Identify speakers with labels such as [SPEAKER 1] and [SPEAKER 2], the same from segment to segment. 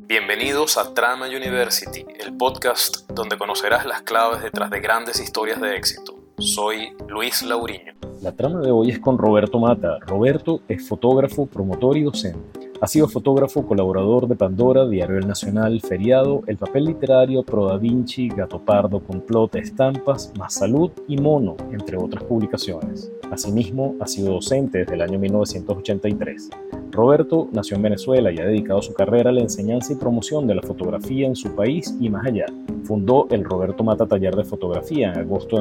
[SPEAKER 1] Bienvenidos a Trama University, el podcast donde conocerás las claves detrás de grandes historias de éxito. Soy Luis Lauriño.
[SPEAKER 2] La trama de hoy es con Roberto Mata. Roberto es fotógrafo, promotor y docente. Ha sido fotógrafo, colaborador de Pandora, Diario El Nacional, Feriado, El Papel Literario, Pro Da Vinci, Gato Pardo, Complot, Estampas, Más Salud y Mono, entre otras publicaciones. Asimismo, ha sido docente desde el año 1983. Roberto nació en Venezuela y ha dedicado su carrera a la enseñanza y promoción de la fotografía en su país y más allá. Fundó el Roberto Mata Taller de Fotografía en agosto de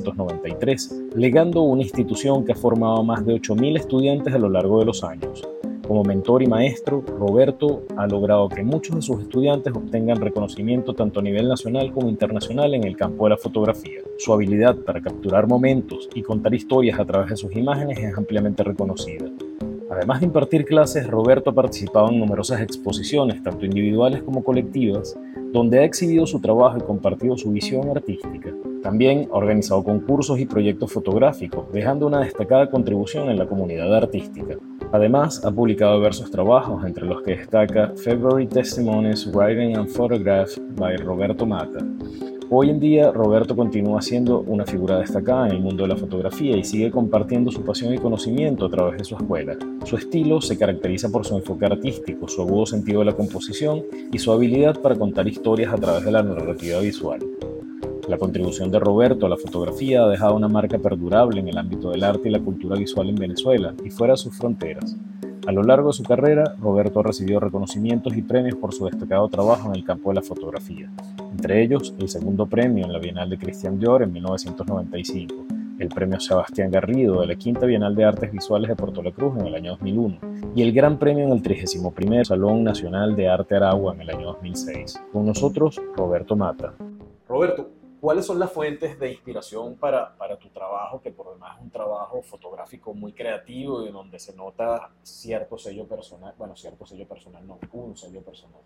[SPEAKER 2] 1993, legando una institución que ha formado a más de 8.000 estudiantes a lo largo de los años. Como mentor y maestro, Roberto ha logrado que muchos de sus estudiantes obtengan reconocimiento tanto a nivel nacional como internacional en el campo de la fotografía. Su habilidad para capturar momentos y contar historias a través de sus imágenes es ampliamente reconocida. Además de impartir clases, Roberto ha participado en numerosas exposiciones, tanto individuales como colectivas, donde ha exhibido su trabajo y compartido su visión artística. También ha organizado concursos y proyectos fotográficos, dejando una destacada contribución en la comunidad artística. Además, ha publicado diversos trabajos, entre los que destaca February Testimonies, Writing and Photograph by Roberto Mata. Hoy en día, Roberto continúa siendo una figura destacada en el mundo de la fotografía y sigue compartiendo su pasión y conocimiento a través de su escuela. Su estilo se caracteriza por su enfoque artístico, su agudo sentido de la composición y su habilidad para contar historias a través de la narrativa visual. La contribución de Roberto a la fotografía ha dejado una marca perdurable en el ámbito del arte y la cultura visual en Venezuela y fuera de sus fronteras. A lo largo de su carrera, Roberto ha recibido reconocimientos y premios por su destacado trabajo en el campo de la fotografía. Entre ellos, el segundo premio en la Bienal de Christian Dior en 1995, el premio Sebastián Garrido de la Quinta Bienal de Artes Visuales de Puerto La Cruz en el año 2001 y el gran premio en el 31º Salón Nacional de Arte Aragua en el año 2006. Con nosotros, Roberto Mata.
[SPEAKER 1] Roberto, ¿cuáles son las fuentes de inspiración para tu trabajo, que por demás es un trabajo fotográfico muy creativo y donde se nota cierto sello personal? Bueno, cierto sello personal no, un sello personal.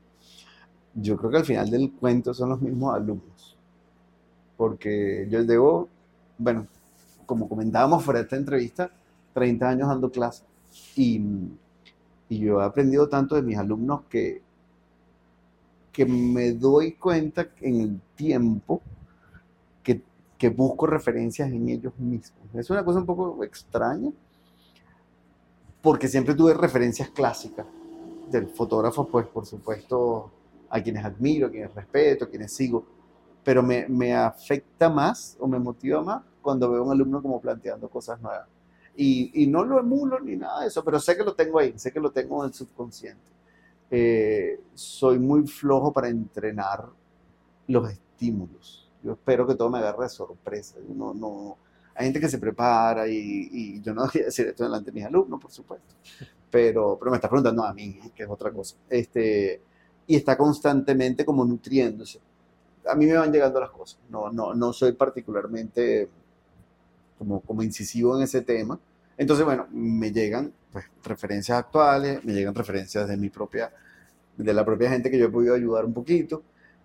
[SPEAKER 3] Yo creo que al final del cuento son los mismos alumnos, porque yo llevo, bueno, como comentábamos fuera de esta entrevista, 30 años dando clases y yo he aprendido tanto de mis alumnos que me doy cuenta en el tiempo que busco referencias en ellos mismos. Es una cosa un poco extraña, porque siempre tuve referencias clásicas del fotógrafo, pues por supuesto, a quienes admiro, a quienes respeto, a quienes sigo, pero me afecta más o me motiva más cuando veo a un alumno como planteando cosas nuevas. Y no lo emulo ni nada de eso, pero sé que lo tengo ahí, sé que lo tengo en el subconsciente. Soy muy flojo para entrenar los estímulos. Yo espero que todo me agarre de sorpresa. Hay gente que se prepara y yo no voy a decir esto delante de mis alumnos, por supuesto, pero me está preguntando a mí, que es otra cosa. Y está constantemente como nutriéndose. A mí me van llegando las cosas. No soy particularmente como incisivo en ese tema. Entonces, bueno, me llegan pues, referencias actuales, me llegan referencias de la propia gente que yo he podido ayudar un poquito.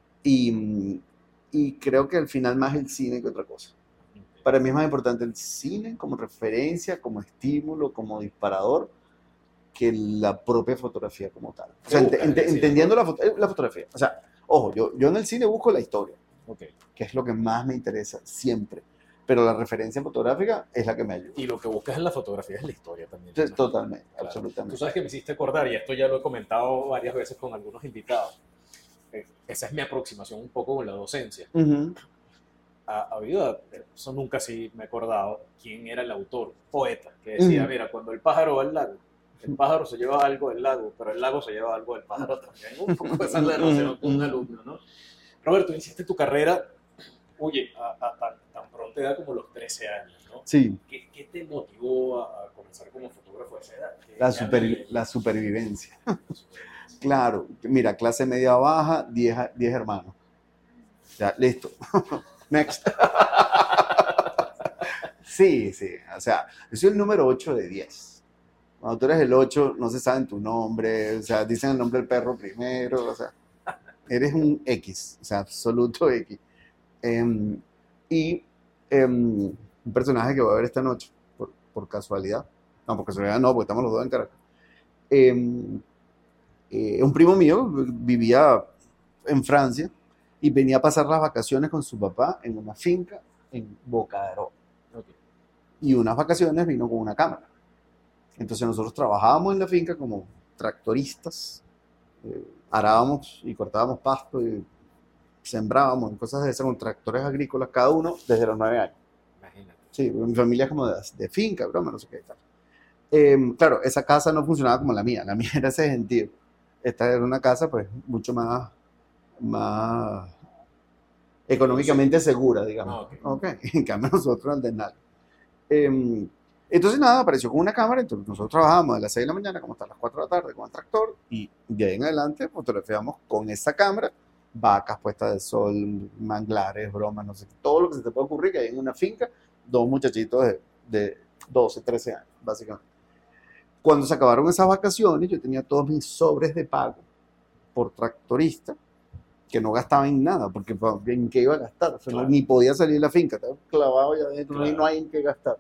[SPEAKER 3] Y creo que al final más el cine que otra cosa. Para mí es más importante el cine como referencia, como estímulo, como disparador, que la propia fotografía como tal. O sea, entendiendo la fotografía. O sea, ojo, yo en el cine busco la historia, que es lo que más me interesa siempre. Pero la referencia fotográfica es la que me ayuda.
[SPEAKER 1] Y lo que buscas en la fotografía es la historia también.
[SPEAKER 3] Entonces, totalmente,
[SPEAKER 1] claro.
[SPEAKER 3] absolutamente.
[SPEAKER 1] Tú sabes que me hiciste acordar, y esto ya lo he comentado varias veces con algunos invitados, esa es mi aproximación un poco con la docencia.
[SPEAKER 3] Uh-huh.
[SPEAKER 1] Ha habido, eso nunca sí me he acordado, quién era el autor, poeta, que decía, mira, cuando el pájaro va al lago, el pájaro se lleva algo del lago, pero el lago se lleva algo del pájaro también. Un poco esa es la relación con un alumno, ¿no? Roberto, iniciaste tu carrera, oye, a tan pronta edad como los 13 años, ¿no?
[SPEAKER 3] Sí.
[SPEAKER 1] ¿Qué te motivó a comenzar como fotógrafo a esa edad?
[SPEAKER 3] La supervivencia. Claro, mira, clase media baja, 10 hermanos. Ya, listo. Next. Sí, o sea, yo soy el número 8 de 10. Cuando tú eres el 8, no se sabe tu nombre, o sea, dicen el nombre del perro primero, o sea, eres un X, o sea, absoluto X. Un personaje que voy a ver esta noche, por casualidad. No, por casualidad no, porque estamos los dos en Caracas. Un primo mío vivía en Francia y venía a pasar las vacaciones con su papá en una finca en Boca de Oro.
[SPEAKER 1] Okay.
[SPEAKER 3] Y unas vacaciones vino con una cámara. Entonces nosotros trabajábamos en la finca como tractoristas, arábamos y cortábamos pasto y sembrábamos y cosas de esas con tractores agrícolas, cada uno desde los 9 años.
[SPEAKER 1] Imagínate.
[SPEAKER 3] Sí, mi familia es como de finca, broma, no sé qué tal. Claro, esa casa no funcionaba como la mía era ese gentío. Esta era una casa pues mucho más económicamente segura, digamos. Okay. En cambio nosotros al de nada. Entonces nada, apareció con una cámara, entonces nosotros trabajábamos de las 6 de la mañana como hasta las 4 de la tarde con el tractor y de ahí en adelante fotografiamos con esa cámara vacas puestas de sol, manglares, bromas, no sé, todo lo que se te puede ocurrir que hay en una finca, dos muchachitos de 12, 13 años, básicamente. Cuando se acabaron esas vacaciones, yo tenía todos mis sobres de pago por tractorista, que no gastaba en nada, porque ¿en qué iba a gastar? O sea,
[SPEAKER 1] Claro.
[SPEAKER 3] ni podía salir de la finca, estaba clavado ya adentro,
[SPEAKER 1] Claro.
[SPEAKER 3] no hay en qué gastar.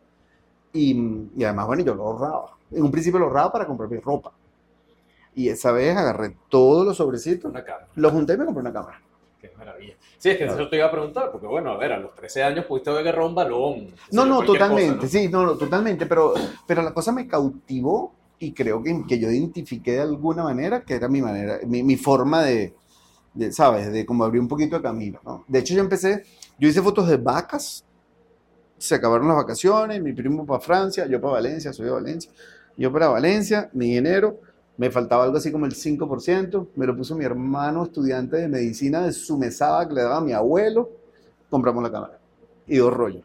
[SPEAKER 3] Y además, bueno, yo lo ahorraba. En un principio lo ahorraba para comprar mi ropa. Y esa vez agarré todos los sobrecitos,
[SPEAKER 1] Una cámara.
[SPEAKER 3] los junté y me compré una cámara.
[SPEAKER 1] Qué maravilla. Sí, es que
[SPEAKER 3] Claro.
[SPEAKER 1] eso te iba a preguntar, porque bueno, a ver, a los 13 años pudiste agarrar un balón.
[SPEAKER 3] No,
[SPEAKER 1] Cualquier
[SPEAKER 3] totalmente,
[SPEAKER 1] cosa, ¿no?
[SPEAKER 3] sí, no, totalmente, pero la cosa me cautivó y creo que yo identifiqué de alguna manera que era mi manera, mi forma ¿sabes? De como abrir un poquito de camino, ¿no? De hecho, yo hice fotos de vacas, se acabaron las vacaciones, mi primo para Francia, yo para Valencia, soy de Valencia, yo para Valencia, mi dinero, me faltaba algo así como el 5%, me lo puso mi hermano estudiante de medicina de su mesada que le daba a mi abuelo, compramos la cámara y 2 rollos.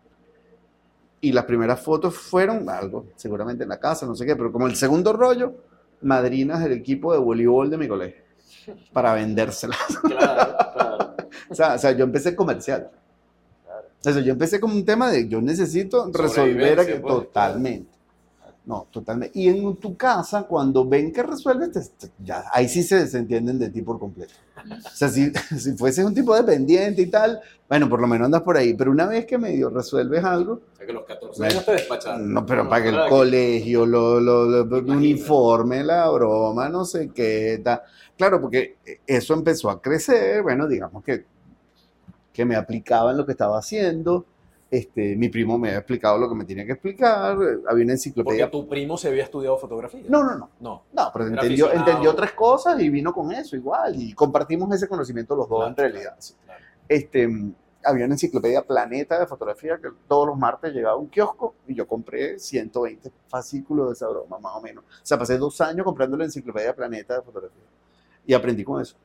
[SPEAKER 3] Y las primeras fotos fueron algo, seguramente en la casa, no sé qué, pero como el segundo rollo, madrinas del equipo de voleibol de mi colegio, para vendérselas.
[SPEAKER 1] Claro, claro.
[SPEAKER 3] O sea, yo empecé comercial.
[SPEAKER 1] Claro.
[SPEAKER 3] O sea, yo empecé como un tema de yo necesito resolver
[SPEAKER 1] Sobrevivencia,
[SPEAKER 3] aquí
[SPEAKER 1] pues,
[SPEAKER 3] totalmente. No, totalmente. Y en tu casa, cuando ven que resuelves, ya, ahí sí se desentienden de ti por completo. O sea, si fueses un tipo dependiente y tal, bueno, por lo menos andas por ahí. Pero una vez que medio resuelves algo,
[SPEAKER 1] O sea que los 14 años te despacharon.
[SPEAKER 3] no, pero
[SPEAKER 1] No,
[SPEAKER 3] para que el
[SPEAKER 1] ¿verdad?
[SPEAKER 3] colegio, el
[SPEAKER 1] Imagino.
[SPEAKER 3] uniforme, la broma, no sé qué, tal. Claro, porque eso empezó a crecer, bueno, digamos que me aplicaba en lo que estaba haciendo. Mi primo me había explicado lo que me tenía que explicar, había una
[SPEAKER 1] Porque
[SPEAKER 3] enciclopedia.
[SPEAKER 1] tu primo se había estudiado fotografía.
[SPEAKER 3] No,
[SPEAKER 1] No.
[SPEAKER 3] pero
[SPEAKER 1] Era
[SPEAKER 3] entendió
[SPEAKER 1] aficionado.
[SPEAKER 3] otras cosas y vino con eso igual, y compartimos ese conocimiento los dos
[SPEAKER 1] Claro,
[SPEAKER 3] en realidad.
[SPEAKER 1] claro.
[SPEAKER 3] Había una enciclopedia Planeta de fotografía que todos los martes llegaba a un kiosco y yo compré 120 fascículos de esa broma, más o menos. O sea, pasé 2 años comprando la enciclopedia Planeta de fotografía y aprendí con eso.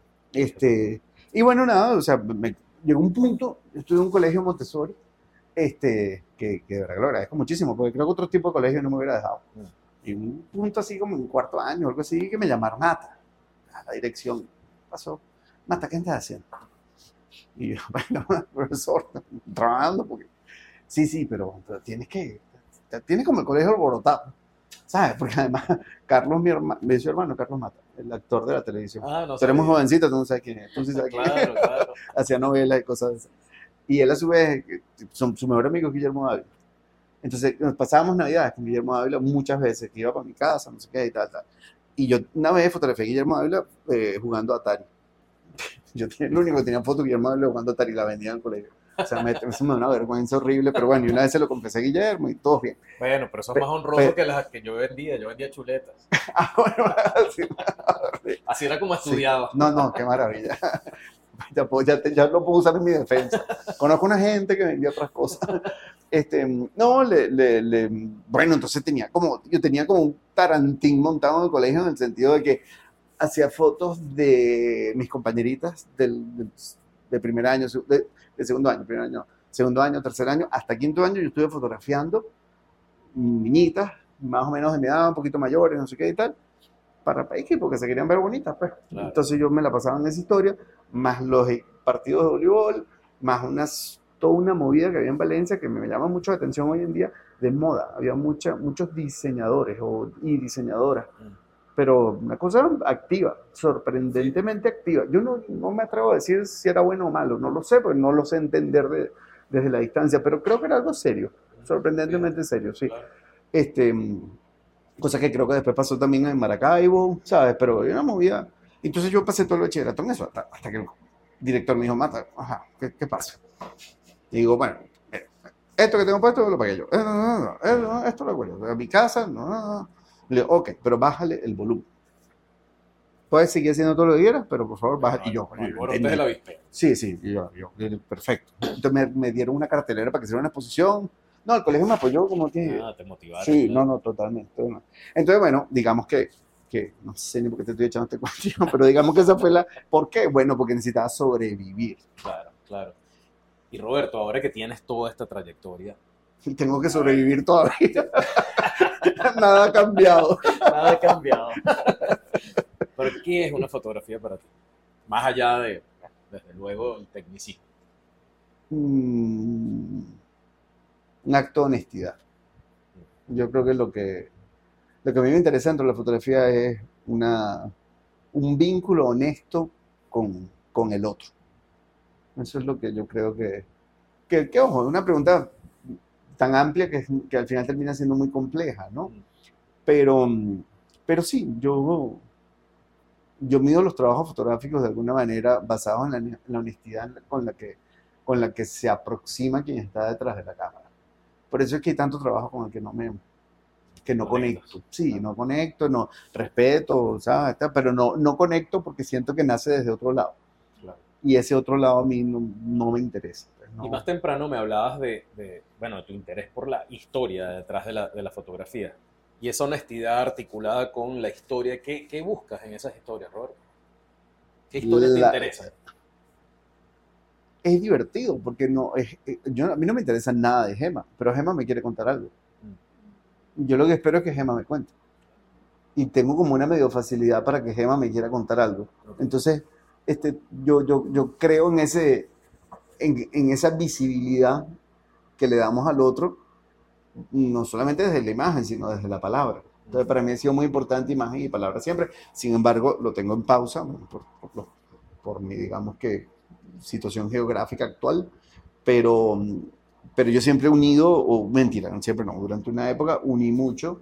[SPEAKER 3] Y bueno, nada, o sea, llegó un punto, yo estuve en un colegio Montessori, que de verdad lo agradezco muchísimo, porque creo que otro tipo de colegio no me hubiera dejado. Y un punto así como en 4º año, algo así, que me llamaron Mata, a la dirección. ¿Qué pasó? Mata, ¿qué estás haciendo? Y yo, bueno, profesor, trabajando, porque sí, pero tienes como el colegio alborotado, ¿sabes? Porque además, Carlos, mi hermano, Carlos Mata, el actor de la televisión.
[SPEAKER 1] Ah, no
[SPEAKER 3] Tú eres muy
[SPEAKER 1] sabía.
[SPEAKER 3] jovencito, tú no sabes quién es, tú sí sabes quién es.
[SPEAKER 1] Claro, claro.
[SPEAKER 3] Hacía novelas y cosas de esas. Y él a su vez, su mejor amigo es Guillermo Dávila. Entonces nos pasábamos Navidades con Guillermo Dávila muchas veces, que iba para mi casa, no sé qué y tal. Y yo una vez fotografié a Guillermo Dávila jugando a Atari. Yo el único que tenía foto de Guillermo Dávila jugando a Atari, la vendía en el colegio. O sea, eso me da una vergüenza horrible, pero bueno, y una vez se lo confesé a Guillermo y todo bien.
[SPEAKER 1] Bueno, pero eso es más honroso que las que yo vendía. Yo vendía chuletas.
[SPEAKER 3] Bueno, así,
[SPEAKER 1] Así era como
[SPEAKER 3] sí.
[SPEAKER 1] estudiaba.
[SPEAKER 3] No, qué maravilla. Ya lo puedo usar en mi defensa. Conozco una gente que vendía otras cosas. Bueno, entonces yo tenía como un tarantín montado en el colegio en el sentido de que hacía fotos de mis compañeritas de primer año, de segundo año, primer año, segundo año, tercer año, hasta 5º año yo estuve fotografiando niñitas, más o menos de mi edad, un poquito mayores, no sé qué y tal, para Paiki, porque se querían ver bonitas, pues.
[SPEAKER 1] Claro.
[SPEAKER 3] Entonces yo me la pasaba en esa historia, más los partidos de voleibol, más toda una movida que había en Valencia que me llama mucho la atención hoy en día de moda. Había muchos diseñadores y diseñadoras, pero una cosa activa, sorprendentemente activa. Yo no me atrevo a decir si era bueno o malo, no lo sé, porque no lo sé entender desde la distancia, pero creo que era algo serio, sorprendentemente serio, sí.
[SPEAKER 1] Claro.
[SPEAKER 3] Cosa que creo que después pasó también en Maracaibo, ¿sabes? Pero era una movida. Entonces yo pasé todo el bachillerato en eso, hasta que el director me dijo, Mata, ajá, ¿qué pasa? Y digo, bueno, esto que tengo puesto lo pagué yo. Esto lo hago yo. A mi casa, no. Le digo, ok, pero bájale el volumen. Puedes seguir haciendo todo lo que quieras, pero por favor, baja. Y yo,
[SPEAKER 1] Alborotes de la avispero.
[SPEAKER 3] sí, y yo, perfecto. Entonces me dieron una cartelera para que hiciera una exposición. No, el colegio me apoyó como que...
[SPEAKER 1] Te motivaron.
[SPEAKER 3] Sí, no, totalmente. Entonces, bueno, digamos que no sé ni por qué te estoy echando este cuento, pero digamos que esa fue la... ¿Por qué? Bueno, porque necesitaba sobrevivir.
[SPEAKER 1] Claro. Y Roberto, ahora que tienes toda esta trayectoria...
[SPEAKER 3] Tengo que sobrevivir todavía. Nada ha cambiado.
[SPEAKER 1] Nada ha cambiado. ¿Pero qué es una fotografía para ti? Más allá de, desde luego, el tecnicismo.
[SPEAKER 3] Un acto de honestidad. Yo creo que lo que a mí me interesa dentro de la fotografía es un vínculo honesto con el otro. Eso es lo que yo creo que ojo, es una pregunta tan amplia que al final termina siendo muy compleja, ¿no? Pero sí, yo mido los trabajos fotográficos de alguna manera basados en la honestidad con la que se aproxima quien está detrás de la cámara. Por eso es que hay tanto trabajo con el que no conecto. Sí, no conecto, no respeto, ¿sabes? Pero no conecto porque siento que nace desde otro lado.
[SPEAKER 1] Claro.
[SPEAKER 3] Y ese otro lado a mí no me interesa. No.
[SPEAKER 1] Y más temprano me hablabas de tu interés por la historia detrás de la fotografía. Y esa honestidad articulada con la historia. ¿Qué buscas en esas historias, Roberto? ¿Qué historia te interesa?
[SPEAKER 3] Es divertido porque a mí no me interesa nada de Gema, pero Gema me quiere contar algo. Yo lo que espero es que Gema me cuente. Y tengo como una medio facilidad para que Gema me quiera contar algo. Entonces, yo creo en esa visibilidad que le damos al otro, no solamente desde la imagen, sino desde la palabra. Entonces, para mí ha sido muy importante imagen y palabra siempre. Sin embargo, lo tengo en pausa por mi, digamos que, situación geográfica actual, pero yo siempre he unido, o mentira, siempre no, durante una época uní mucho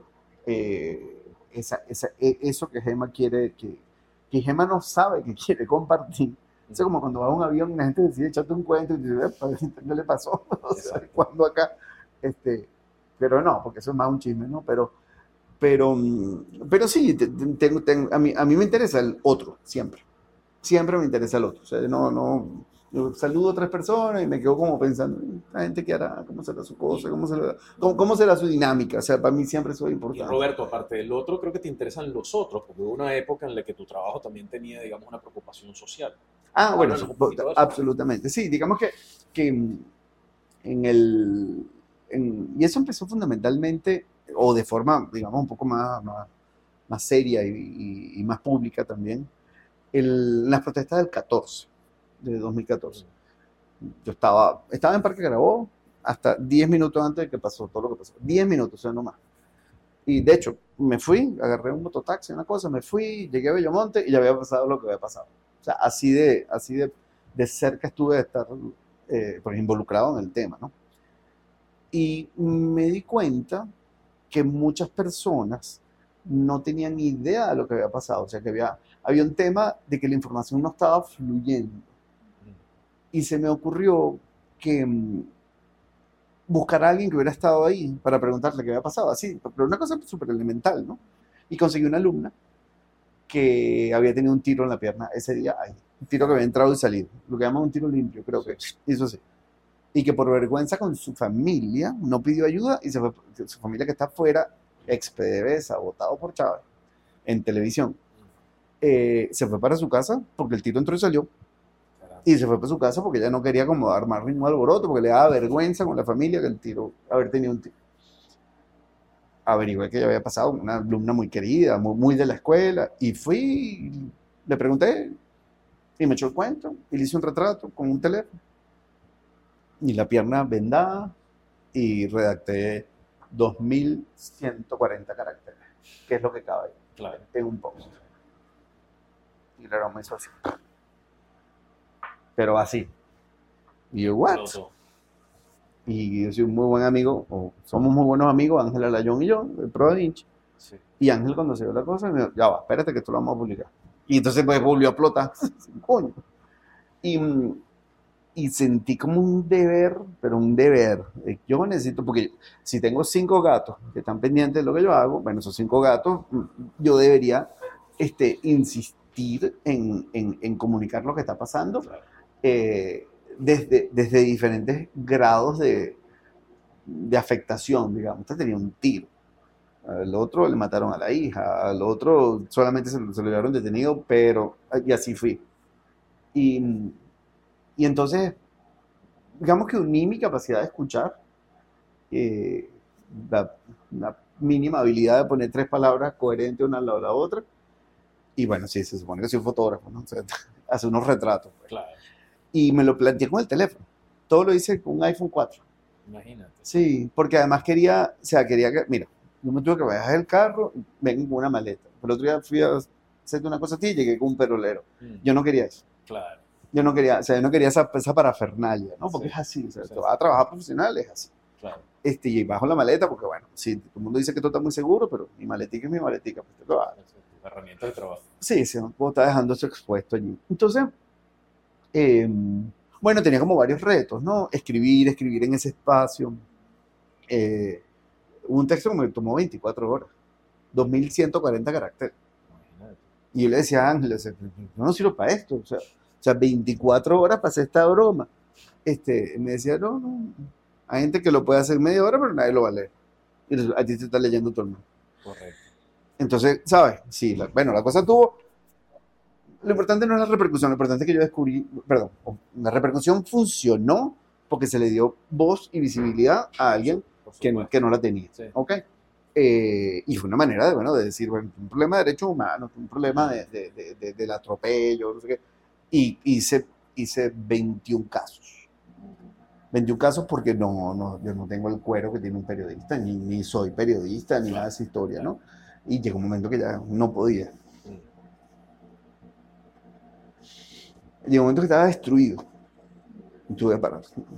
[SPEAKER 3] eso que Gema quiere, que Gema no sabe que quiere compartir. Es como cuando va a un avión y la gente decide echarte un cuento y dice, ¿qué le pasó? O sea, cuando acá, pero no, porque eso es más un chisme, ¿no? Pero sí, a mí me interesa el otro, siempre. Siempre me interesa el otro. O sea, yo saludo a otras personas y me quedo como pensando, la gente qué hará, cómo será su cosa, cómo será su dinámica. O sea, para mí siempre eso es importante.
[SPEAKER 1] Y Roberto, aparte del otro, creo que te interesan los otros, porque hubo una época en la que tu trabajo también tenía, digamos, una preocupación social.
[SPEAKER 3] Bueno, absolutamente. Sí, digamos que y eso empezó fundamentalmente, o de forma, digamos, un poco más seria y más pública también, las protestas del 14, de 2014. Yo estaba en Parque Carabobo hasta 10 minutos antes de que pasó todo lo que pasó. 10 minutos, o sea, no más. Y de hecho, me fui, agarré un mototaxi, una cosa, me fui, llegué a Bellomonte y ya había pasado lo que había pasado. O sea, así de cerca estuve de estar pues, involucrado en el tema, ¿no? Y me di cuenta que muchas personas no tenían ni idea de lo que había pasado. O sea, que había un tema de que la información no estaba fluyendo. Y se me ocurrió que buscar a alguien que hubiera estado ahí para preguntarle qué había pasado. Así, pero una cosa súper elemental, ¿no? Y conseguí una alumna que había tenido un tiro en la pierna ese día ahí. Un tiro que había entrado y salido. Lo que llaman un tiro limpio, creo que hizo así. Y que por vergüenza con su familia no pidió ayuda y se fue. Su familia que está afuera, ex PDVSA, votado por Chávez, en televisión, se fue para su casa porque el tiro entró y salió. Y se fue para su casa porque ella no quería como armar ningún alboroto, porque le daba vergüenza con la familia que el tiro, haber tenido un tiro. Averigué que ya había pasado, una alumna muy querida, muy de la escuela, y fui, le pregunté, y me echó el cuento, y le hice un retrato con un teléfono, y la pierna vendada, y redacté 2140 caracteres, que es lo que cabe en un post. Y claro, me hizo así. Pero así. Y yo, ¿what? Y yo soy un muy buen amigo, o somos muy buenos amigos, Ángela Layón y yo, del Pro Da Vinci.
[SPEAKER 1] Sí.
[SPEAKER 3] Y Ángel cuando se vio la cosa, me dijo, ya va, espérate que esto lo vamos a publicar. Y entonces pues volvió a explotar. Coño. Y, y sentí como un deber, pero un deber. Yo necesito, porque si tengo 5 gatos que están pendientes de lo que yo hago, bueno, esos 5 gatos, yo debería insistir en comunicar lo que está pasando
[SPEAKER 1] Claro.
[SPEAKER 3] desde diferentes grados de afectación, digamos. Usted tenía un tiro. Al otro le mataron a la hija, al otro solamente se lo llevaron detenido, pero y así fui. Y, y entonces, digamos que uní mi capacidad de escuchar, eh, la mínima habilidad de poner 3 palabras coherentes una al lado de la otra. Y bueno, sí, se supone que soy fotógrafo, ¿no? O sea, hace unos retratos. Pues.
[SPEAKER 1] Claro,
[SPEAKER 3] Y me lo planteé con el teléfono. Todo lo hice con un iPhone 4.
[SPEAKER 1] imagínate.
[SPEAKER 3] Sí, porque además quería, o sea, quería que, mira, yo me tuve que bajar del carro, vengo con una maleta. El otro día fui a hacerte una cosa a ti y llegué con un perolero. Yo no quería eso.
[SPEAKER 1] Claro.
[SPEAKER 3] Yo no quería, o sea, yo no quería esa parafernalia, ¿no? Porque
[SPEAKER 1] Sí.
[SPEAKER 3] es así, o sea,
[SPEAKER 1] Sí.
[SPEAKER 3] tú vas a trabajar profesional, es así.
[SPEAKER 1] Claro.
[SPEAKER 3] Y bajo la maleta porque, bueno, sí, todo el mundo dice que esto está muy seguro, pero mi maletica es mi maletica, pues te lo hago.
[SPEAKER 1] Herramientas de trabajo.
[SPEAKER 3] Sí, sí, no puedo estar dejando eso expuesto allí. Entonces, bueno, tenía como varios retos, ¿no? Escribir en ese espacio. Un texto que me tomó 24 horas, 2140 caracteres.
[SPEAKER 1] Imagínate.
[SPEAKER 3] Y yo le decía a Ángel, yo no sirvo para esto, o sea 24 horas para hacer esta broma. Me decía, no, hay gente que lo puede hacer media hora, pero nadie lo va a leer. Y a ti te está leyendo todo el mundo.
[SPEAKER 1] Correcto.
[SPEAKER 3] Entonces, ¿sabes? Sí, bueno, la cosa tuvo. Lo importante no es la repercusión, lo importante es que yo descubrí, perdón, la repercusión funcionó porque se le dio voz y visibilidad a alguien que no la tenía.
[SPEAKER 1] Sí.
[SPEAKER 3] ¿Ok? Y fue una manera de, bueno, de decir, bueno, un problema de derechos humanos, un problema del atropello, no sé qué. Y hice 21 casos. 21 casos porque yo no tengo el cuero que tiene un periodista, ni soy periodista, ni nada de esa historia, ¿no? Y llegó un momento que ya no podía. Llegó un momento que estaba destruido. Y tuve que parar.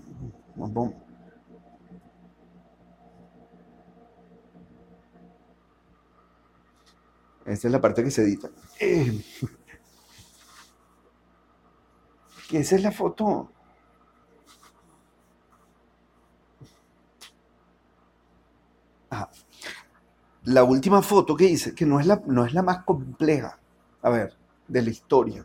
[SPEAKER 3] Esa es la parte que se edita. Esa es la foto. Ajá. La última foto que hice, que no es la más compleja, a ver, de la historia.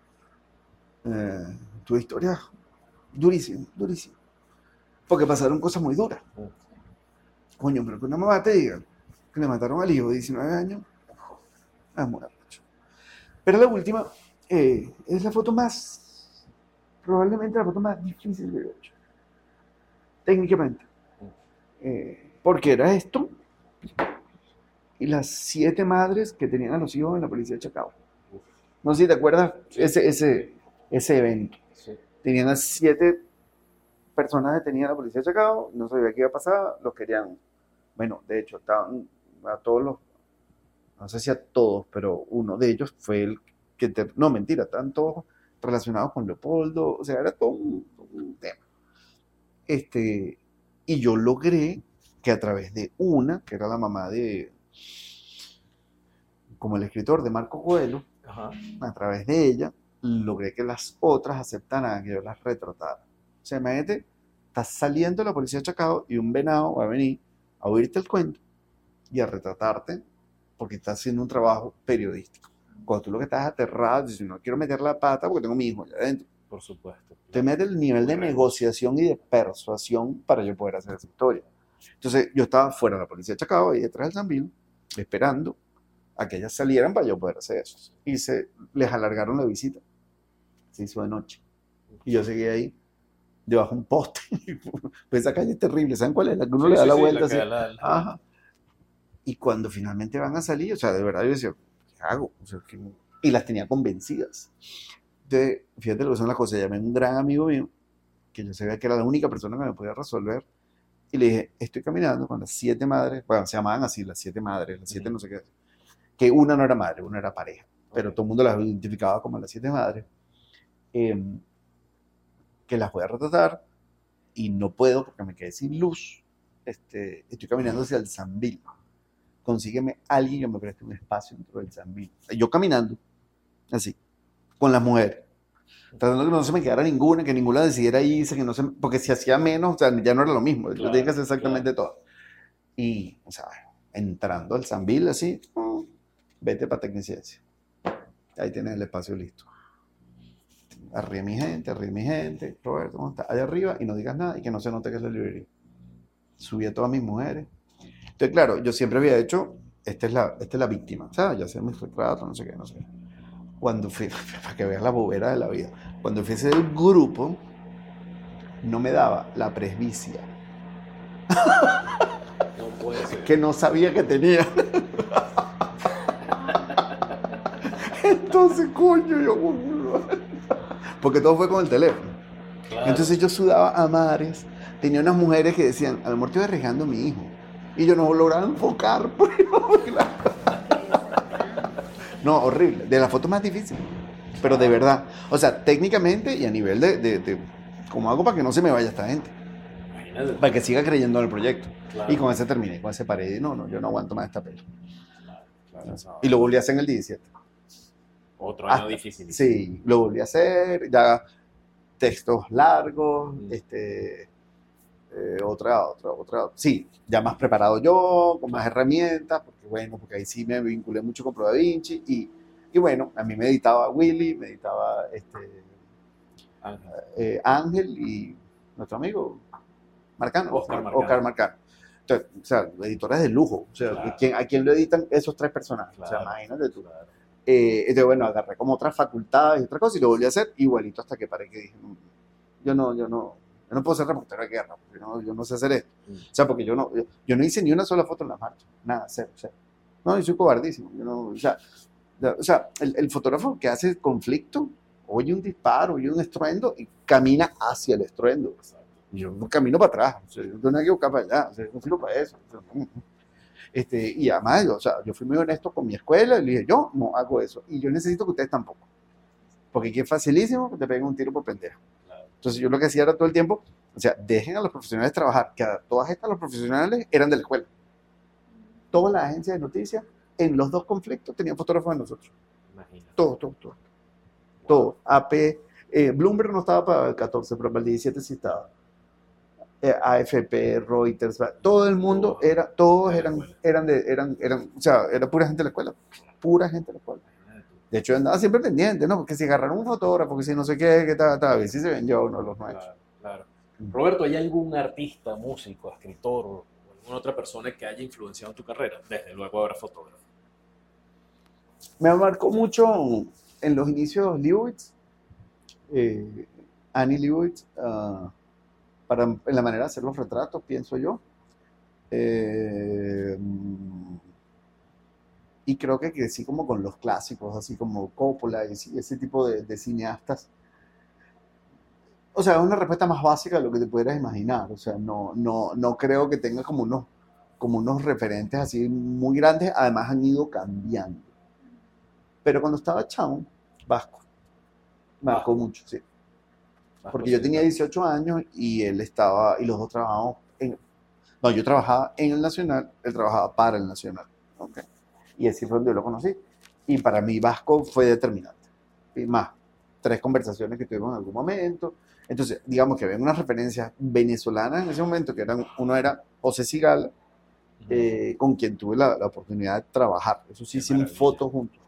[SPEAKER 3] Tu historia, durísima, durísima. Porque pasaron cosas muy duras. Coño, pero que una mamá te diga que le mataron al hijo de 19 años, amor mucho. Pero la última es la foto más, probablemente la foto más difícil que he hecho. Técnicamente. Porque era esto y las 7 madres que tenían a los hijos en la policía de Chacao. No sé si te acuerdas ese evento.
[SPEAKER 1] Sí.
[SPEAKER 3] Tenían a 7 personas detenidas en la policía de Chacao, no sabía qué iba a pasar, los querían, bueno, de hecho, estaban a todos los, no sé si a todos, pero uno de ellos fue el que, no, mentira, estaban todos relacionados con Leopoldo, o sea, era todo un tema. Y yo logré que a través de una, que era la mamá de, como el escritor de Marco Coelho,
[SPEAKER 1] Ajá.
[SPEAKER 3] a través de ella, logré que las otras aceptaran que yo las retratara. O sea, imagínate, estás saliendo de la policía de Chacao y un venado va a venir a oírte el cuento y a retratarte porque estás haciendo un trabajo periodístico. Cuando tú lo que estás aterrado, dices, no quiero meter la pata porque tengo mi hijo allá adentro.
[SPEAKER 1] Por supuesto.
[SPEAKER 3] Te mete el nivel de negociación y de persuasión para yo poder hacer esa historia. Entonces, yo estaba fuera de la policía de Chacao, ahí detrás del Sambil, esperando a que ellas salieran para yo poder hacer eso. Y les alargaron la visita. Se hizo de noche. Y yo seguí ahí, debajo de un poste. Pues esa calle es terrible. ¿Saben cuál es? La que uno le da la vuelta así. Ajá. Y cuando finalmente van a salir, o sea, de verdad yo decía, ¿qué hago? O sea, y las tenía convencidas. Entonces, fíjate lo que son las cosas. Llamé a un gran amigo mío, que yo sabía que era la única persona que me podía resolver. Y le dije, estoy caminando con las 7 madres, bueno, se llamaban así, las 7 madres, las 7 no sé qué. Que una no era madre, una era pareja. Pero todo el mundo las identificaba como las 7 madres. Que las voy a retratar y no puedo porque me quedé sin luz. Estoy caminando hacia el Sambil consígueme alguien que me preste un espacio dentro del Sambil. Yo caminando, así, con las mujeres, tratando que no se me quedara ninguna, que ninguna decidiera irse, que no se, porque si hacía menos, o sea, ya no era lo mismo, yo tenía que hacer exactamente todo. Y, o sea, entrando al Sambil así, vete para Tecniciencia. Ahí tienes el espacio listo. Arríe mi gente, Roberto, ¿cómo está? Allá arriba y no digas nada y que no se note que es la librería. Subí a todas mis mujeres. Entonces, claro, yo siempre había hecho, esta es la víctima, ¿sabes? Ya sé mis retratos, no sé qué. Cuando fui, para que veas la bobera de la vida, cuando fui a hacer el grupo, no me daba la presbicia.
[SPEAKER 1] No puede ser.
[SPEAKER 3] Que no sabía que tenía. Entonces, coño, yo... Porque todo fue con el teléfono.
[SPEAKER 1] Claro.
[SPEAKER 3] Entonces yo sudaba a mares. Tenía unas mujeres que decían, a lo mejor estoy arriesgando a mi hijo. Y yo no lograba enfocar. No, horrible. De las fotos más difíciles. Pero de verdad. O sea, técnicamente y a nivel de ¿cómo hago para que no se me vaya esta gente?
[SPEAKER 1] Imagínate.
[SPEAKER 3] Para que siga creyendo en el proyecto.
[SPEAKER 1] Claro.
[SPEAKER 3] Y con ese terminé, con ese paré. No, yo no aguanto más esta peli.
[SPEAKER 1] Claro.
[SPEAKER 3] Y lo volví a hacer en el 17.
[SPEAKER 1] Otro año difícil.
[SPEAKER 3] Sí, lo volví a hacer. Ya textos largos. Otra. Sí, ya más preparado yo, con más herramientas. Porque ahí sí me vinculé mucho con Pro Da Vinci. Y bueno, a mí me editaba Willy, me editaba Ángel y nuestro amigo Marcano, Oscar Marcano. Entonces, o sea, editores de lujo. O sea,
[SPEAKER 1] Claro.
[SPEAKER 3] ¿a quién lo editan esos tres personajes?
[SPEAKER 1] Claro.
[SPEAKER 3] O sea, imagínate tú.
[SPEAKER 1] Claro.
[SPEAKER 3] Entonces, bueno, agarré como otras facultades y otras cosas y lo volví a hacer igualito hasta que paré que dije, yo no puedo ser reportero de guerra, porque yo no sé hacer esto. O sea, porque yo no hice ni una sola foto en la marcha. Nada, cero. No, yo soy cobardísimo. O sea, el fotógrafo que hace conflicto, oye un disparo, oye un estruendo y camina hacia el estruendo. Yo no camino para atrás, o sea, yo no tengo que buscar para allá, o sea, yo no sirvo para eso. O sea, y además, o sea, yo fui muy honesto con mi escuela y le dije, yo no hago eso. Y yo necesito que ustedes tampoco. Porque aquí es facilísimo que te peguen un tiro por pendejo. Entonces yo lo que hacía era todo el tiempo, o sea, dejen a los profesionales trabajar, que a todas estas los profesionales eran de la escuela. Todas las agencias de noticias, en los dos conflictos, tenían fotógrafos de nosotros.
[SPEAKER 1] Imagínate.
[SPEAKER 3] Todo. AP, Bloomberg no estaba para el 14, pero para el 17 sí estaba. AFP, Reuters, todo el mundo todos eran, o sea, era pura gente de la escuela. Pura gente de la escuela. De hecho, andaba siempre pendiente, ¿no? Porque si agarraron un fotógrafo, que si no sé qué, que tal, a ver si se ven yo uno de los nuestros.
[SPEAKER 1] Claro. Roberto, ¿hay algún artista, músico, escritor o alguna otra persona que haya influenciado en tu carrera? Desde luego ahora fotógrafo.
[SPEAKER 3] Me marcó mucho en los inicios Leibovitz, Annie Leibovitz, en la manera de hacer los retratos, pienso yo. Y creo que crecí como con los clásicos, así como Coppola y ese tipo de cineastas. O sea, es una respuesta más básica de lo que te pudieras imaginar. O sea, no creo que tenga como unos referentes así muy grandes. Además han ido cambiando. Pero cuando estaba chamo, Vasco. Marcó mucho, sí. Porque yo tenía 18 años y él estaba, y los dos trabajábamos no, yo trabajaba en el Nacional, él trabajaba para el Nacional. ¿Okay? Y así fue donde yo lo conocí. Y para mí Vasco fue determinante. Y más, 3 conversaciones que tuvimos en algún momento. Entonces, digamos que había unas referencias venezolanas en ese momento, que uno era José Sigala, con quien tuve la oportunidad de trabajar. Eso sí, hicimos fotos juntos.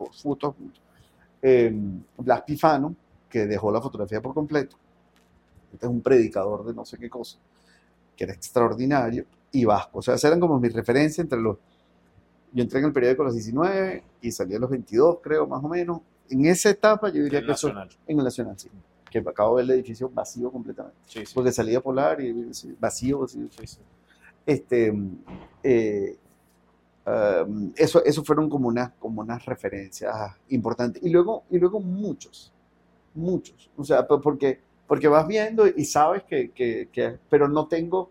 [SPEAKER 3] Blas Pifano, que dejó la fotografía por completo. Este es un predicador de no sé qué cosa, que era extraordinario. Y Vasco, o sea, eran como mis referencias entre los... Yo entré en el periódico a los 19 y salí a los 22, creo, más o menos. En esa etapa yo diría que eso... En el Nacional, sí. Que acabo de ver el edificio vacío completamente. Sí. Porque salía Polar y vacío. Sí. Eso fueron como unas referencias importantes. Y luego muchos. O sea, porque vas viendo y sabes que pero no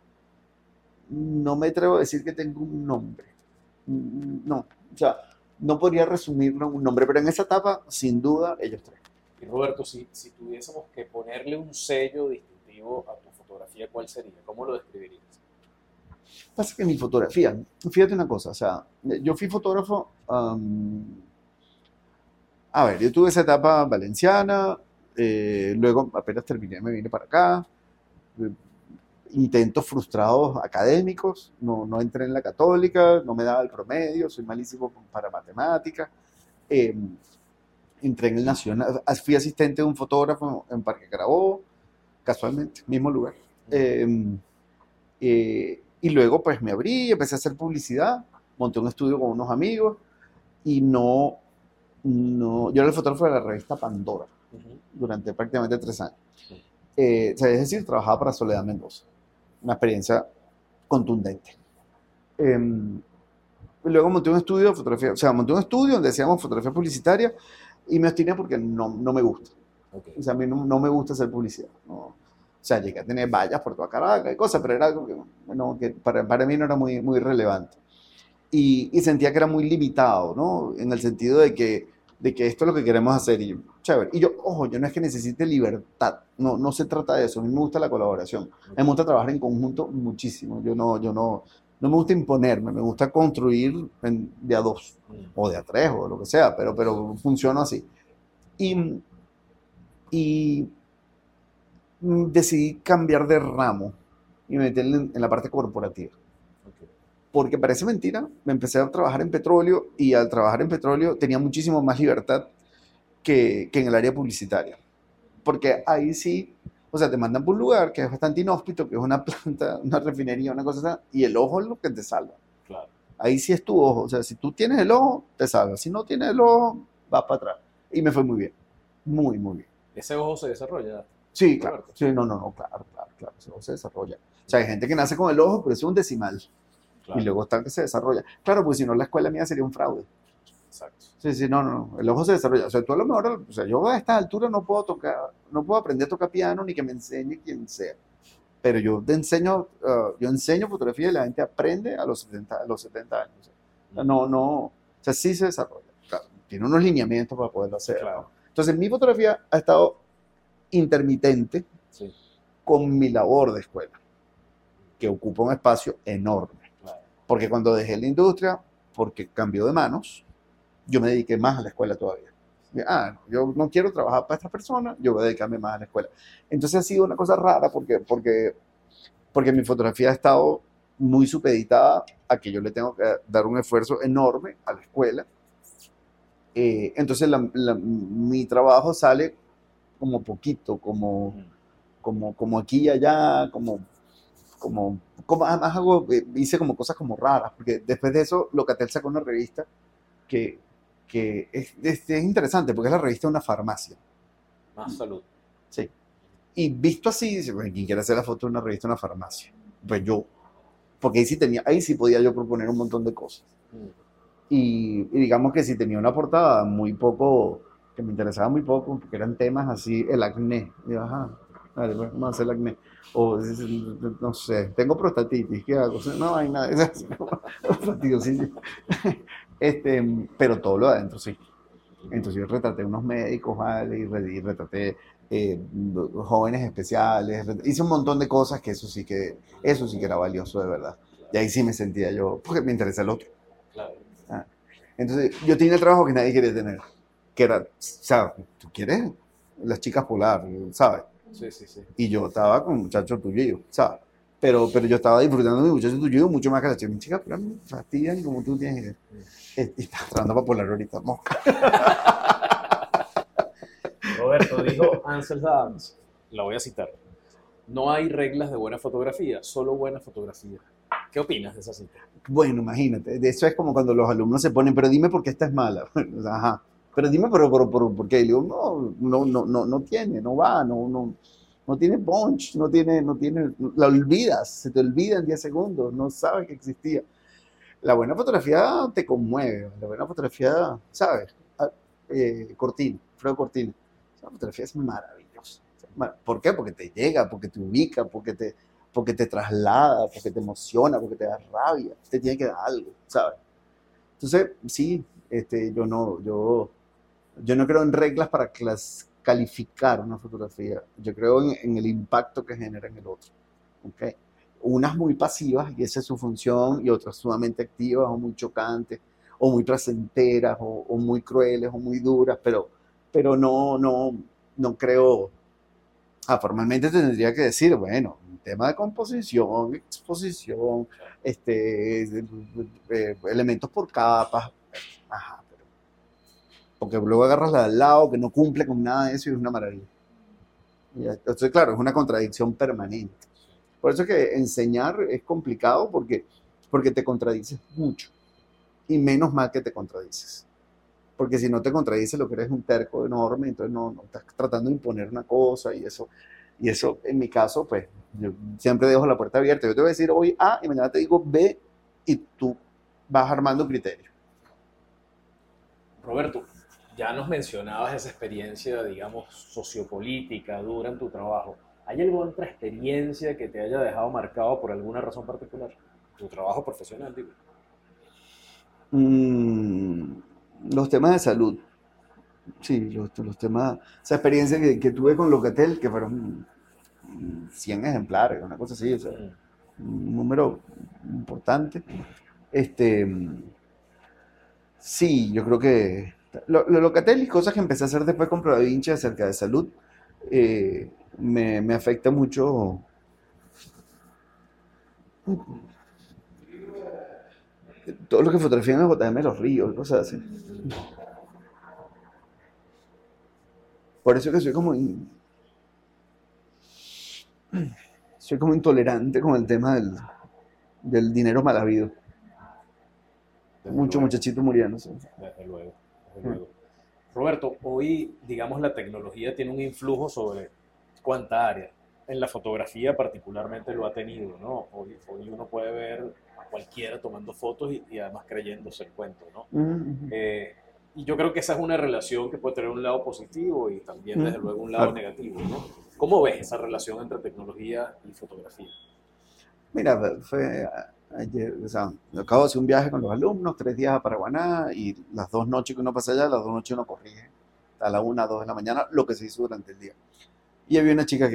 [SPEAKER 3] me atrevo a decir que tengo un nombre. No, o sea, no podría resumirlo en un nombre, pero en esa etapa, sin duda, ellos 3.
[SPEAKER 1] Y Roberto, si tuviésemos que ponerle un sello distintivo a tu fotografía, ¿cuál sería? ¿Cómo lo describirías?
[SPEAKER 3] Pasa que mi fotografía, fíjate una cosa, o sea, yo fui fotógrafo, a ver, yo tuve esa etapa valenciana, luego apenas terminé me vine para acá, eh, intentos frustrados académicos, no entré en la católica, no me daba el promedio, soy malísimo para matemáticas, eh, entré en el Nacional, fui asistente de un fotógrafo en Parque Carabobo, casualmente, mismo lugar. Y luego pues me abrí, empecé a hacer publicidad, monté un estudio con unos amigos y yo era el fotógrafo de la revista Pandora durante prácticamente 3 años. O sea, es decir, trabajaba para Soledad Mendoza, una experiencia contundente. Luego monté un estudio de fotografía, o sea, monté un estudio donde hacíamos fotografía publicitaria y me obstiné porque no me gusta.
[SPEAKER 1] Okay.
[SPEAKER 3] O sea, a mí no me gusta hacer publicidad. ¿No? O sea, llegué a tener vallas por toda Caracas y cosas, pero era algo que para mí no era muy relevante. Y sentía que era muy limitado, ¿no? En el sentido de que esto es lo que queremos hacer. Y chévere. Y yo, ojo, yo no es que necesite libertad. No se trata de eso. A mí me gusta la colaboración. A mí me gusta trabajar en conjunto muchísimo. Yo no me gusta imponerme. Me gusta construir de a dos o de a tres o lo que sea, pero funciona así. Y decidí cambiar de ramo y meterme en la parte corporativa.
[SPEAKER 1] Okay.
[SPEAKER 3] Porque parece mentira, me empecé a trabajar en petróleo y al trabajar en petróleo tenía muchísimo más libertad que en el área publicitaria. Porque ahí sí, o sea, te mandan por un lugar que es bastante inhóspito, que es una planta, una refinería, una cosa así, y el ojo es lo que te salva.
[SPEAKER 1] Claro.
[SPEAKER 3] Ahí sí es tu ojo, o sea, si tú tienes el ojo, te salva. Si no tienes el ojo, vas para atrás. Y me fue muy bien, muy bien.
[SPEAKER 1] ¿Ese ojo se desarrolla?
[SPEAKER 3] Sí, claro. Sí, claro. Ese ojo se desarrolla. O sea, hay gente que nace con el ojo, pero es un decimal. Claro. Y luego está que se desarrolla. Claro, pues si no, la escuela mía sería un fraude.
[SPEAKER 1] Exacto.
[SPEAKER 3] Sí, no. El ojo se desarrolla. O sea, tú a lo mejor, o sea, yo a esta altura no puedo aprender a tocar piano ni que me enseñe quien sea. Pero yo enseño fotografía y la gente aprende a los 70 años. O sea, o sea, sí se desarrolla. Claro, tiene unos lineamientos para poderlo hacer.
[SPEAKER 1] Claro.
[SPEAKER 3] ¿No? Entonces, mi fotografía ha estado intermitente con mi labor de escuela, que ocupa un espacio enorme. Claro. Porque cuando dejé la industria, porque cambió de manos, yo me dediqué más a la escuela todavía. Yo no quiero trabajar para esta persona, yo voy a dedicarme más a la escuela. Entonces ha sido una cosa rara porque mi fotografía ha estado muy supeditada a que yo le tengo que dar un esfuerzo enorme a la escuela. Entonces mi trabajo sale como poquito, como aquí y allá, como además hice como cosas como raras, porque después de eso Locatel sacó una revista que es interesante, porque es la revista de una farmacia.
[SPEAKER 1] Más salud.
[SPEAKER 3] Sí. Y visto así, dice, bueno, ¿quién quiere hacer la foto de una revista de una farmacia? Pues yo, porque ahí sí podía yo proponer un montón de cosas. Y digamos que si tenía una portada muy poco, que me interesaba muy poco, porque eran temas así, el acné. Y yo, vale, vamos a hacer el acné. O, no sé, tengo prostatitis, ¿qué hago? No hay nada de eso. Fastidiosillo. Pero todo lo de adentro sí. Entonces yo retraté unos médicos, ¿vale? Y retraté jóvenes especiales. Hice un montón de cosas que eso sí que era valioso de verdad. Y ahí sí me sentía yo, porque me interesa el otro.
[SPEAKER 1] Claro.
[SPEAKER 3] Entonces yo tenía el trabajo que nadie quería tener, que era, ¿sabes? ¿Tú quieres? Las chicas polar, ¿sabes?
[SPEAKER 1] Sí.
[SPEAKER 3] Y yo estaba con muchachos tuyos, ¿sabes? Pero yo estaba disfrutando de mi muchacho tuyo mucho más que las chicas. Mis chicas polar me fastidian como tú tienes idea. Y estaba trabajando para polar ahorita, mosca.
[SPEAKER 1] Roberto, dijo Ansel Adams, la voy a citar: no hay reglas de buena fotografía, solo buena fotografía. ¿Qué opinas de esa cita?
[SPEAKER 3] Bueno, imagínate, de eso es como cuando los alumnos se ponen, pero dime por qué esta es mala. Ajá. Pero dime por qué. Y le digo, no tiene, no va, no tiene punch, no tiene, la olvidas, se te olvida en 10 segundos, no sabes que existía. La buena fotografía te conmueve, la buena fotografía, ¿sabes? Cortina, Fredo Cortina. La fotografía es maravillosa. ¿Por qué? Porque te llega, porque te ubica, porque te traslada, porque te emociona, porque te da rabia, te tiene que dar algo, ¿sabes? Entonces, sí, yo no creo en reglas para calificar una fotografía, yo creo en el impacto que genera en el otro, ¿ok? unas muy pasivas, y esa es su función, y otras sumamente activas, o muy chocantes, o muy placenteras, o muy crueles, o muy duras, pero no creo. Formalmente tendría que decir, bueno, un tema de composición, exposición, elementos por capas. Ajá, porque luego agarras la de al lado que no cumple con nada de eso y es una maravilla. Entonces, claro, es una contradicción permanente. Por eso es que enseñar es complicado, porque te contradices mucho. Y menos mal que te contradices. Porque si no te contradices, lo que eres es un terco enorme, entonces no estás tratando de imponer una cosa, y eso en mi caso, pues yo siempre dejo la puerta abierta. Yo te voy a decir hoy A y mañana te digo B, y tú vas armando un criterio.
[SPEAKER 1] Roberto, ya nos mencionabas esa experiencia, digamos, sociopolítica dura en tu trabajo. ¿Hay alguna otra experiencia que te haya dejado marcado por alguna razón particular? Tu trabajo profesional, digo.
[SPEAKER 3] Mm, los temas de salud, sí, los temas, esa experiencia que tuve con Locatel, que fueron 100 ejemplares, una cosa así, o sea,
[SPEAKER 1] Mm.
[SPEAKER 3] un número importante. Este, sí, yo creo que lo Locatel y cosas que empecé a hacer después con Pro Da Vinci acerca de salud, me afecta mucho todo lo que fotografían en JM Los Ríos, cosas así. Por eso que soy como intolerante con el tema del dinero mal habido.
[SPEAKER 1] Desde
[SPEAKER 3] Mucho
[SPEAKER 1] luego,
[SPEAKER 3] muchachito muriéndose.
[SPEAKER 1] desde luego, desde luego. Roberto, hoy, digamos, la tecnología tiene un influjo sobre cuánta área. En la fotografía particularmente lo ha tenido, ¿no? Hoy uno puede ver a cualquiera tomando fotos y además creyéndose el cuento, ¿no?
[SPEAKER 3] Mm,
[SPEAKER 1] Eh, y yo creo que esa es una relación que puede tener un lado positivo y también, desde luego, un lado
[SPEAKER 3] claro.
[SPEAKER 1] negativo, ¿no? ¿Cómo ves esa relación entre tecnología y fotografía?
[SPEAKER 3] Mira, fue ayer, o sea, acabo de hacer un viaje con los alumnos, 3 días a Paraguaná, y las 2 noches que uno pasa allá, las 2 noches uno corrige a la 1, 2 de la mañana, lo que se hizo durante el día. Y había una chica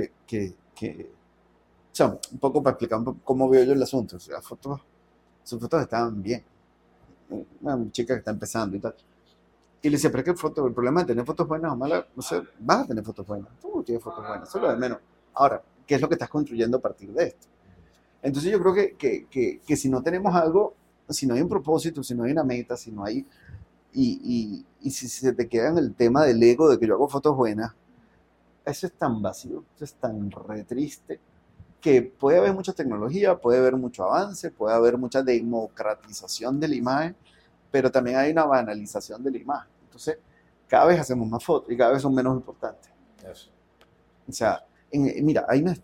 [SPEAKER 3] o sea, un poco para explicar un poco cómo veo yo el asunto, o sea, sus fotos estaban bien, una chica que está empezando y tal. Y le decía, pero es que el problema de tener fotos buenas o malas, no sé, vas a tener fotos buenas, tú tienes fotos buenas, eso es lo de menos. Ahora, ¿qué es lo que estás construyendo a partir de esto? Entonces yo creo que si no tenemos algo, si no hay un propósito, si no hay una meta, si no hay, y si se te queda en el tema del ego de que yo hago fotos buenas, eso es tan vacío, eso es tan re triste, que puede haber mucha tecnología, puede haber mucho avance, puede haber mucha democratización de la imagen, pero también hay una banalización de la imagen. Entonces, cada vez hacemos más fotos y cada vez son menos importantes.
[SPEAKER 1] Eso.
[SPEAKER 3] O sea, mira,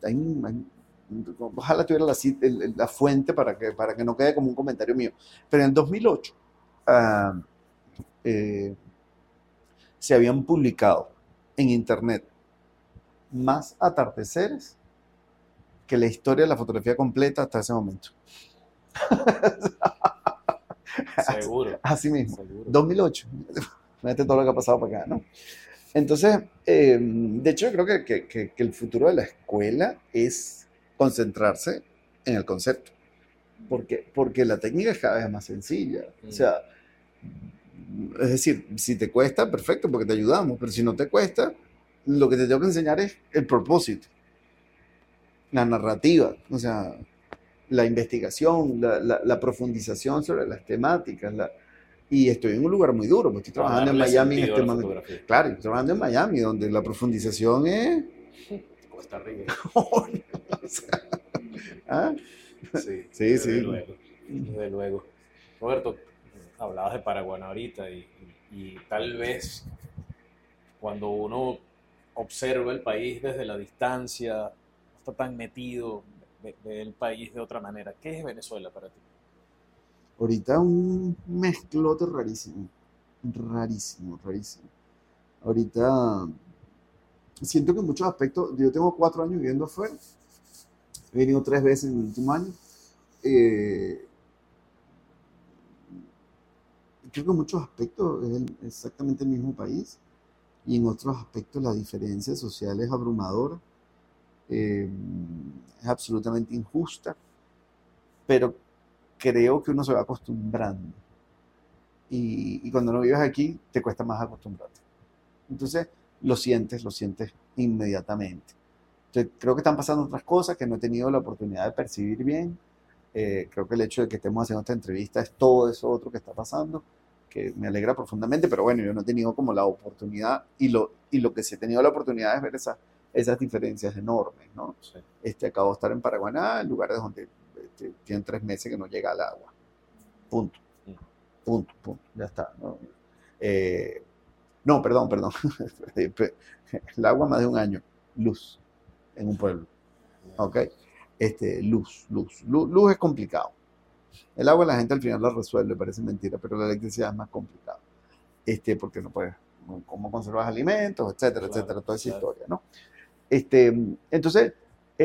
[SPEAKER 3] ojalá tuviera la fuente para que no quede como un comentario mío, pero en 2008 ah, eh, se habían publicado en internet más atardeceres que la historia de la fotografía completa hasta ese momento.
[SPEAKER 1] Seguro,
[SPEAKER 3] Así mismo,
[SPEAKER 1] seguro.
[SPEAKER 3] 2008. Fíjate todo lo que ha pasado para acá, ¿no? Entonces, de hecho, yo creo que el futuro de la escuela es concentrarse en el concepto, porque la técnica es cada vez más sencilla. O sea, es decir, si te cuesta, perfecto, porque te ayudamos, pero si no te cuesta, lo que te tengo que enseñar es el propósito, la narrativa, o sea, la investigación, la profundización sobre las temáticas. Y estoy en un lugar muy duro, porque estoy
[SPEAKER 1] Para
[SPEAKER 3] trabajando en
[SPEAKER 1] darle
[SPEAKER 3] Miami en
[SPEAKER 1] sentido a
[SPEAKER 3] este
[SPEAKER 1] la
[SPEAKER 3] momento.
[SPEAKER 1] fotografía.
[SPEAKER 3] Claro, estoy trabajando en Miami, donde la profundización es...
[SPEAKER 1] Costa Rica.
[SPEAKER 3] O sea, ¿ah?
[SPEAKER 1] Sí,
[SPEAKER 3] Sí,
[SPEAKER 1] desde
[SPEAKER 3] sí.
[SPEAKER 1] luego, desde luego. Roberto, hablabas de Paraguay ahorita y tal vez cuando uno observa el país desde la distancia, no está tan metido, ve el país de otra manera. ¿Qué es Venezuela para ti?
[SPEAKER 3] Ahorita un mezclote rarísimo, rarísimo, rarísimo. Ahorita siento que en muchos aspectos, yo tengo 4 años viviendo afuera, he venido 3 veces en el último año. eh, Creo que en muchos aspectos es exactamente el mismo país, y en otros aspectos la diferencia social es abrumadora, eh, es absolutamente injusta. pero creo que uno se va acostumbrando. Y cuando no vives aquí, te cuesta más acostumbrarte. Entonces, lo sientes inmediatamente. Entonces, creo que están pasando otras cosas que no he tenido la oportunidad de percibir bien. Creo que el hecho de que estemos haciendo esta entrevista es todo eso otro que está pasando, que me alegra profundamente, pero bueno, yo no he tenido como la oportunidad, y lo que sí he tenido la oportunidad es ver esas diferencias enormes, ¿no?
[SPEAKER 2] Sí.
[SPEAKER 3] Acabo de estar en Paraguaná, en lugares donde tienen 3 meses que no llega el agua. Punto. Punto. Ya está, ¿no? No, perdón. El agua más de un año. Luz en un pueblo. ¿Ok? Luz es complicado. El agua la gente al final la resuelve, parece mentira, pero la electricidad es más complicado. Porque no puedes, cómo conservas alimentos, etcétera, etcétera, toda esa historia, ¿no? Entonces,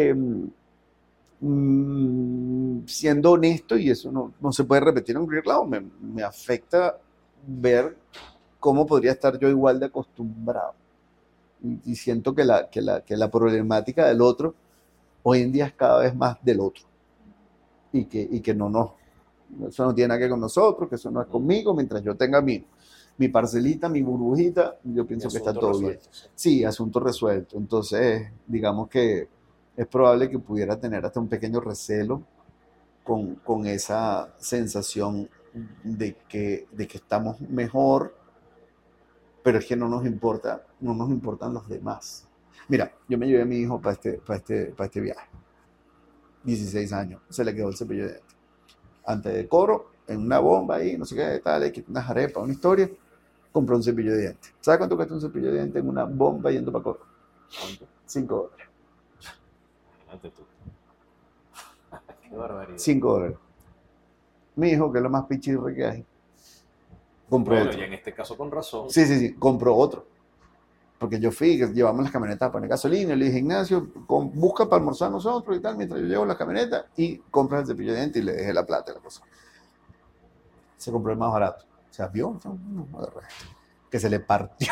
[SPEAKER 3] siendo honesto, y eso no se puede repetir en cualquier lado, me afecta ver cómo podría estar yo igual de acostumbrado. Y siento que la problemática del otro hoy en día es cada vez más del otro. Y que eso no tiene nada que ver con nosotros, que eso no es conmigo, mientras yo tenga mi parcelita, mi burbujita, yo pienso que está todo bien. Sí, asunto resuelto. Entonces, digamos que es probable que pudiera tener hasta un pequeño recelo con esa sensación de que estamos mejor, pero es que no nos importan los demás. Mira, yo me llevé a mi hijo para este viaje. 16 años, se le quedó el cepillo de dientes. Antes de coro, en una bomba ahí, no sé qué, tal, le quitó unas arepas, una historia, compró un cepillo de dientes. ¿Sabes cuánto cuesta un cepillo de dientes en una bomba yendo para coro?
[SPEAKER 2] ¿Cuánto?
[SPEAKER 3] $5.
[SPEAKER 2] Imagínate tú.
[SPEAKER 1] Qué barbaridad.
[SPEAKER 3] $5. Mi hijo, que es lo más pichirre que hay, compró
[SPEAKER 1] Bueno,
[SPEAKER 3] otro.
[SPEAKER 1] y en este caso con razón.
[SPEAKER 3] Sí, compró otro. Porque yo fui, que llevamos las camionetas a poner gasolina, y le dije, Ignacio, busca para almorzar nosotros y tal, mientras yo llevo la camioneta, y compras el cepillo de dientes, y le dejé la plata y la cosa. Se compró el más barato. O sea, vio, que se le partió.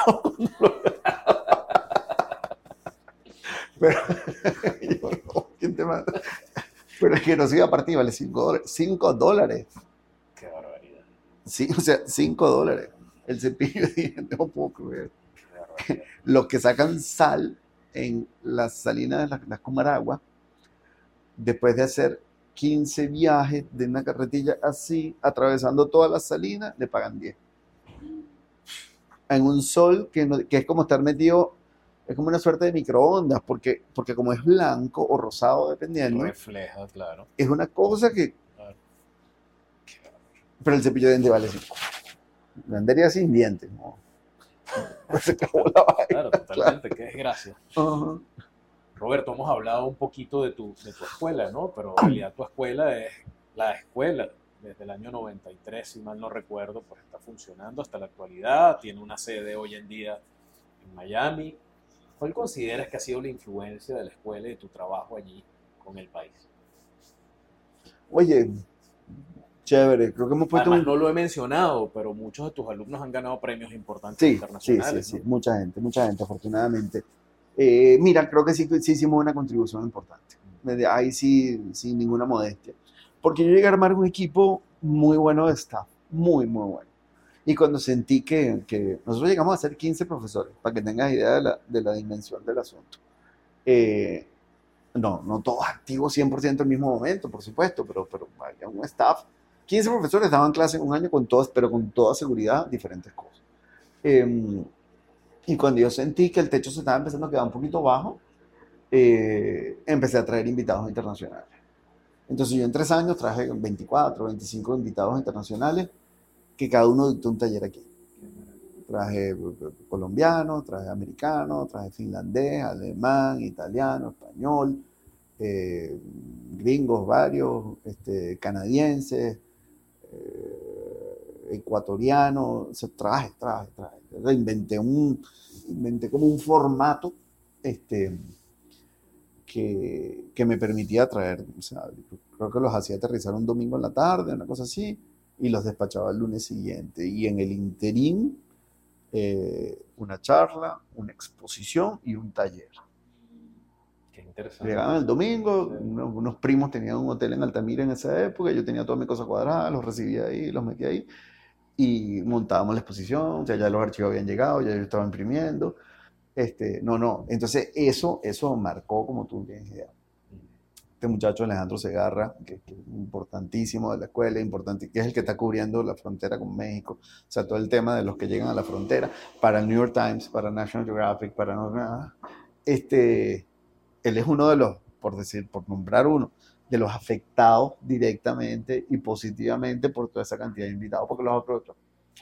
[SPEAKER 3] Pero, yo, no, ¿quién te manda? Pero es que no se iba a partir, vale $5. $5.
[SPEAKER 1] Qué barbaridad.
[SPEAKER 3] Sí, o sea, $5. El cepillo de dientes, no puedo creer.
[SPEAKER 1] Qué barbaridad.
[SPEAKER 3] Los que sacan sal en las salinas de las Comaragua, después de hacer 15 viajes de una carretilla así, atravesando todas las salinas, le pagan 10. En un sol que es como estar metido, es como una suerte de microondas, porque como es blanco o rosado, dependiendo,
[SPEAKER 2] Refleja, claro.
[SPEAKER 3] es una cosa que...
[SPEAKER 2] Claro.
[SPEAKER 3] Pero el cepillo de dientes vale 5. Vendería sin dientes, ¿no? Se acabó la vaina.
[SPEAKER 2] Claro, totalmente, qué desgracia.
[SPEAKER 3] Uh-huh.
[SPEAKER 2] Roberto, hemos hablado un poquito de tu escuela, ¿no? Pero en realidad tu escuela es la escuela. Desde el año 93, si mal no recuerdo, pues está funcionando hasta la actualidad. Tiene una sede hoy en día en Miami. ¿Cuál consideras que ha sido la influencia de la escuela y de tu trabajo allí con el país?
[SPEAKER 3] Oye, chévere, creo que hemos puesto
[SPEAKER 2] Además, no lo he mencionado, pero muchos de tus alumnos han ganado premios importantes
[SPEAKER 3] Sí,
[SPEAKER 2] internacionales.
[SPEAKER 3] sí,
[SPEAKER 2] ¿no?
[SPEAKER 3] mucha gente, afortunadamente. Mira, creo que sí hicimos una contribución importante. Ahí sí, sin ninguna modestia. Porque yo llegué a armar un equipo muy bueno de staff, muy bueno. Y cuando sentí que nosotros llegamos a ser 15 profesores, para que tengas idea de la dimensión del asunto. No todos activos 100% al mismo momento, por supuesto, pero había un staff. 15 profesores daban clase en un año pero con toda seguridad, diferentes cosas. Y cuando yo sentí que el techo se estaba empezando a quedar un poquito bajo, empecé a traer invitados internacionales. Entonces yo en 3 años traje 24, 25 invitados internacionales, que cada uno dictó un taller aquí. Traje colombiano, traje americano, traje finlandés, alemán, italiano, español, gringos varios, canadienses, ecuatorianos. O sea, traje. Inventé como un formato que me permitía traer, o sea, creo que los hacía aterrizar un domingo en la tarde, una cosa así, y los despachaba el lunes siguiente. Y en el interín, una charla, una exposición y un taller.
[SPEAKER 1] Interesante.
[SPEAKER 3] Llegaban el domingo,
[SPEAKER 1] Sí.
[SPEAKER 3] unos primos tenían un hotel en Altamira en esa época, yo tenía toda mi cosa cuadrada, los recibía ahí, los metía ahí y montábamos la exposición, o sea, ya los archivos habían llegado, ya yo estaba imprimiendo. Entonces eso marcó, como tú tienes idea. Este muchacho Alejandro Segarra, que es importantísimo de la escuela, importante, que es el que está cubriendo la frontera con México, o sea, todo el tema de los que llegan a la frontera, para el New York Times, para National Geographic, él es uno de los, por nombrar uno, de los afectados directamente y positivamente por toda esa cantidad de invitados, porque los aprovechó.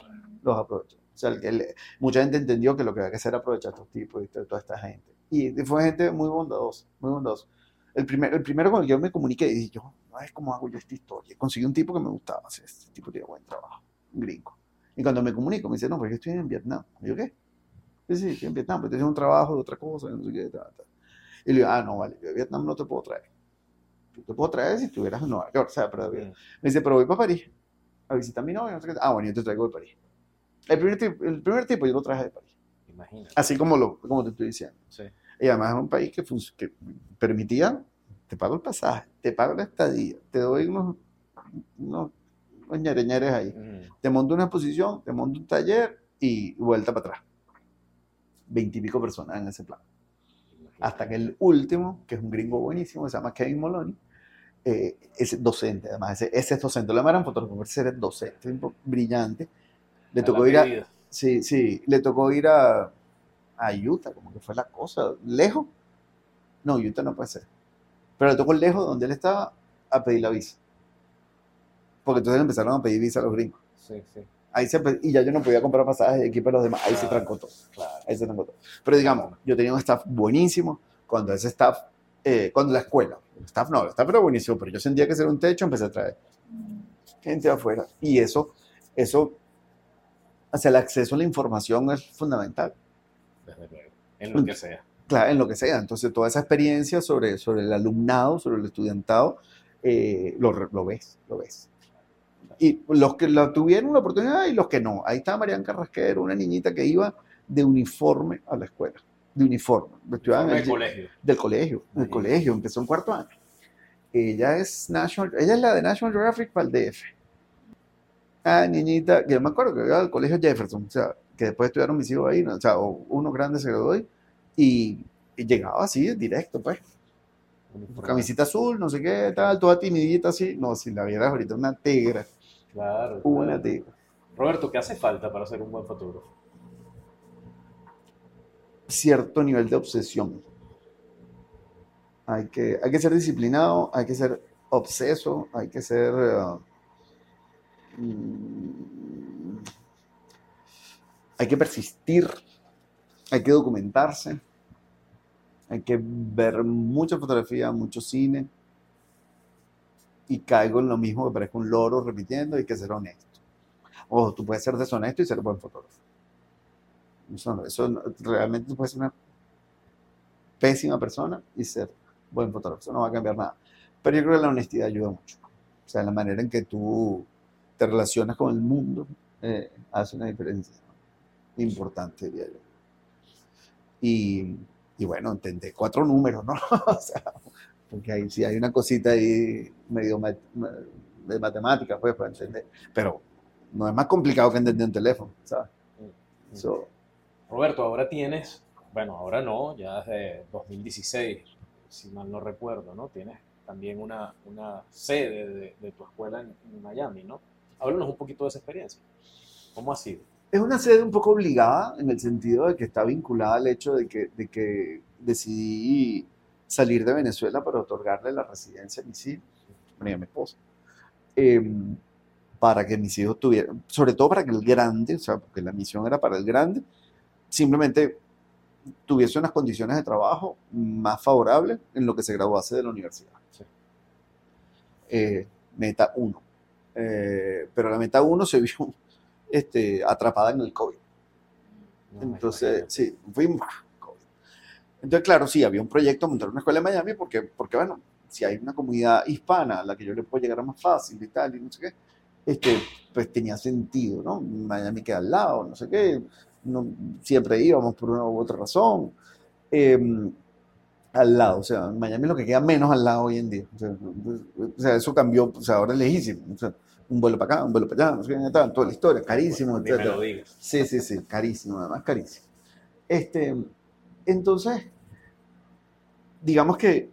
[SPEAKER 3] O sea, mucha gente entendió que lo que había que hacer era aprovechar a estos tipos y toda esta gente. Y fue gente muy bondadosa, muy bondadosa. El primero con el que yo me comuniqué, y dije yo, no es cómo hago yo esta historia. Conseguí un tipo que me gustaba, este tipo tiene buen trabajo, un gringo. Y cuando me comunico, me dice, no, porque estoy en Vietnam. Y yo, ¿qué? Sí, estoy en Vietnam, pero estoy haciendo un trabajo de otra cosa, no sé qué, tal. Y le digo, no, vale, yo de Vietnam no te puedo traer. Yo te puedo traer si estuvieras en Nueva York, o sea, pero me dice, pero voy para París a visitar a mi novia, no sé qué. Bueno, yo te traigo de París. El primer tipo yo lo traje de París.
[SPEAKER 1] Imagínate.
[SPEAKER 3] Así como te estoy diciendo.
[SPEAKER 1] Sí.
[SPEAKER 3] Y además es un país que permitía, te pago el pasaje, te pago la estadía, te doy unos ñereñeres ahí. Te monto una exposición, te monto un taller y vuelta para atrás. 20 y pico personas en ese plan. Hasta que el último, que es un gringo buenísimo, se llama Kevin Moloney, es docente, además, ese es docente. Lo llamaron fotógrafo, ese era docente, un brillante. Le tocó ir a, sí, le tocó ir a Utah, como que fue la cosa, lejos. No, Utah no puede ser. Pero le tocó lejos donde él estaba a pedir la visa. Porque entonces le empezaron a pedir visa a los gringos.
[SPEAKER 1] Sí.
[SPEAKER 3] Y ya yo no podía comprar pasajes de aquí para los demás. Ahí se trancó todo.
[SPEAKER 1] Claro.
[SPEAKER 3] Ahí se trancó todo. Pero digamos, yo tenía un staff buenísimo. Cuando ese staff, cuando la escuela, el staff era buenísimo, pero yo sentía que ese era un techo, empecé a traer gente de afuera. Y eso, hacia el acceso a la información es fundamental.
[SPEAKER 1] Desde luego. En lo que sea.
[SPEAKER 3] Claro, en lo que sea. Entonces, toda esa experiencia sobre el alumnado, sobre el estudiantado, lo ves. Y los que la tuvieron la oportunidad y los que no. Ahí está Mariana Carrasquero, una niñita que iba de uniforme a la escuela. De uniforme. Del colegio. Empezó en cuarto año. Ella es la de National Geographic para el DF. Niñita, que yo me acuerdo que iba al colegio Jefferson, o sea, que después estudiaron mis hijos ahí, ¿no? O sea, uno grande se graduó ahí, y llegaba así, directo, pues. Camisita azul, no sé qué, tal, toda timidita así. No, si la vieras ahorita, una tigra.
[SPEAKER 1] Claro.
[SPEAKER 3] Una tigra.
[SPEAKER 1] Roberto, ¿qué hace falta para ser un buen fotógrafo?
[SPEAKER 3] Cierto nivel de obsesión. Hay que ser disciplinado, hay que ser obseso, hay que ser... hay que persistir, hay que documentarse, hay que ver mucha fotografía, mucho cine, y caigo en lo mismo, que parezco un loro repitiendo, hay que ser honesto. Ojo, tú puedes ser deshonesto y ser buen fotógrafo. Eso realmente tú puedes ser una pésima persona y ser buen fotógrafo. Eso no va a cambiar nada. Pero yo creo que la honestidad ayuda mucho. O sea, la manera en que tú te relacionas con el mundo hace una diferencia importante, diría yo. Y bueno, entendé 4 números, ¿no? O sea, porque ahí sí hay una cosita ahí medio de matemática, pues, para entender. Pero no es más complicado que entender un teléfono, ¿sabes?
[SPEAKER 1] Roberto, ahora tienes, bueno, ahora no, ya desde 2016, si mal no recuerdo, ¿no? Tienes también una sede de tu escuela en Miami, ¿no? Háblanos un poquito de esa experiencia. ¿Cómo ha sido?
[SPEAKER 3] Es una sede un poco obligada en el sentido de que está vinculada al hecho de que decidí salir de Venezuela para otorgarle la residencia a mis hijos, bueno, y a mi esposa, para que mis hijos tuvieran, sobre todo para que el grande, o sea, porque la misión era para el grande, simplemente tuviese unas condiciones de trabajo más favorables en lo que se graduase de la universidad.
[SPEAKER 1] Sí.
[SPEAKER 3] Meta 1. Pero la meta 1 se vio atrapada en el COVID. Entonces, sí, fuimos COVID. Entonces, claro, sí, había un proyecto de montar una escuela en Miami porque bueno, si hay una comunidad hispana a la que yo le puedo llegar más fácil y tal, y no sé qué, pues tenía sentido, ¿no? Miami queda al lado, no sé qué, no, siempre íbamos por una u otra razón. al lado. O sea, en Miami es lo que queda menos al lado hoy en día. O sea, eso cambió, o sea, ahora es lejísimo. O sea, un vuelo para acá, un vuelo para allá, no sé qué, tal, toda la historia, carísimo,
[SPEAKER 1] Ni me
[SPEAKER 3] etc.
[SPEAKER 1] lo digas.
[SPEAKER 3] Sí, sí, sí, carísimo, además carísimo. Entonces, digamos que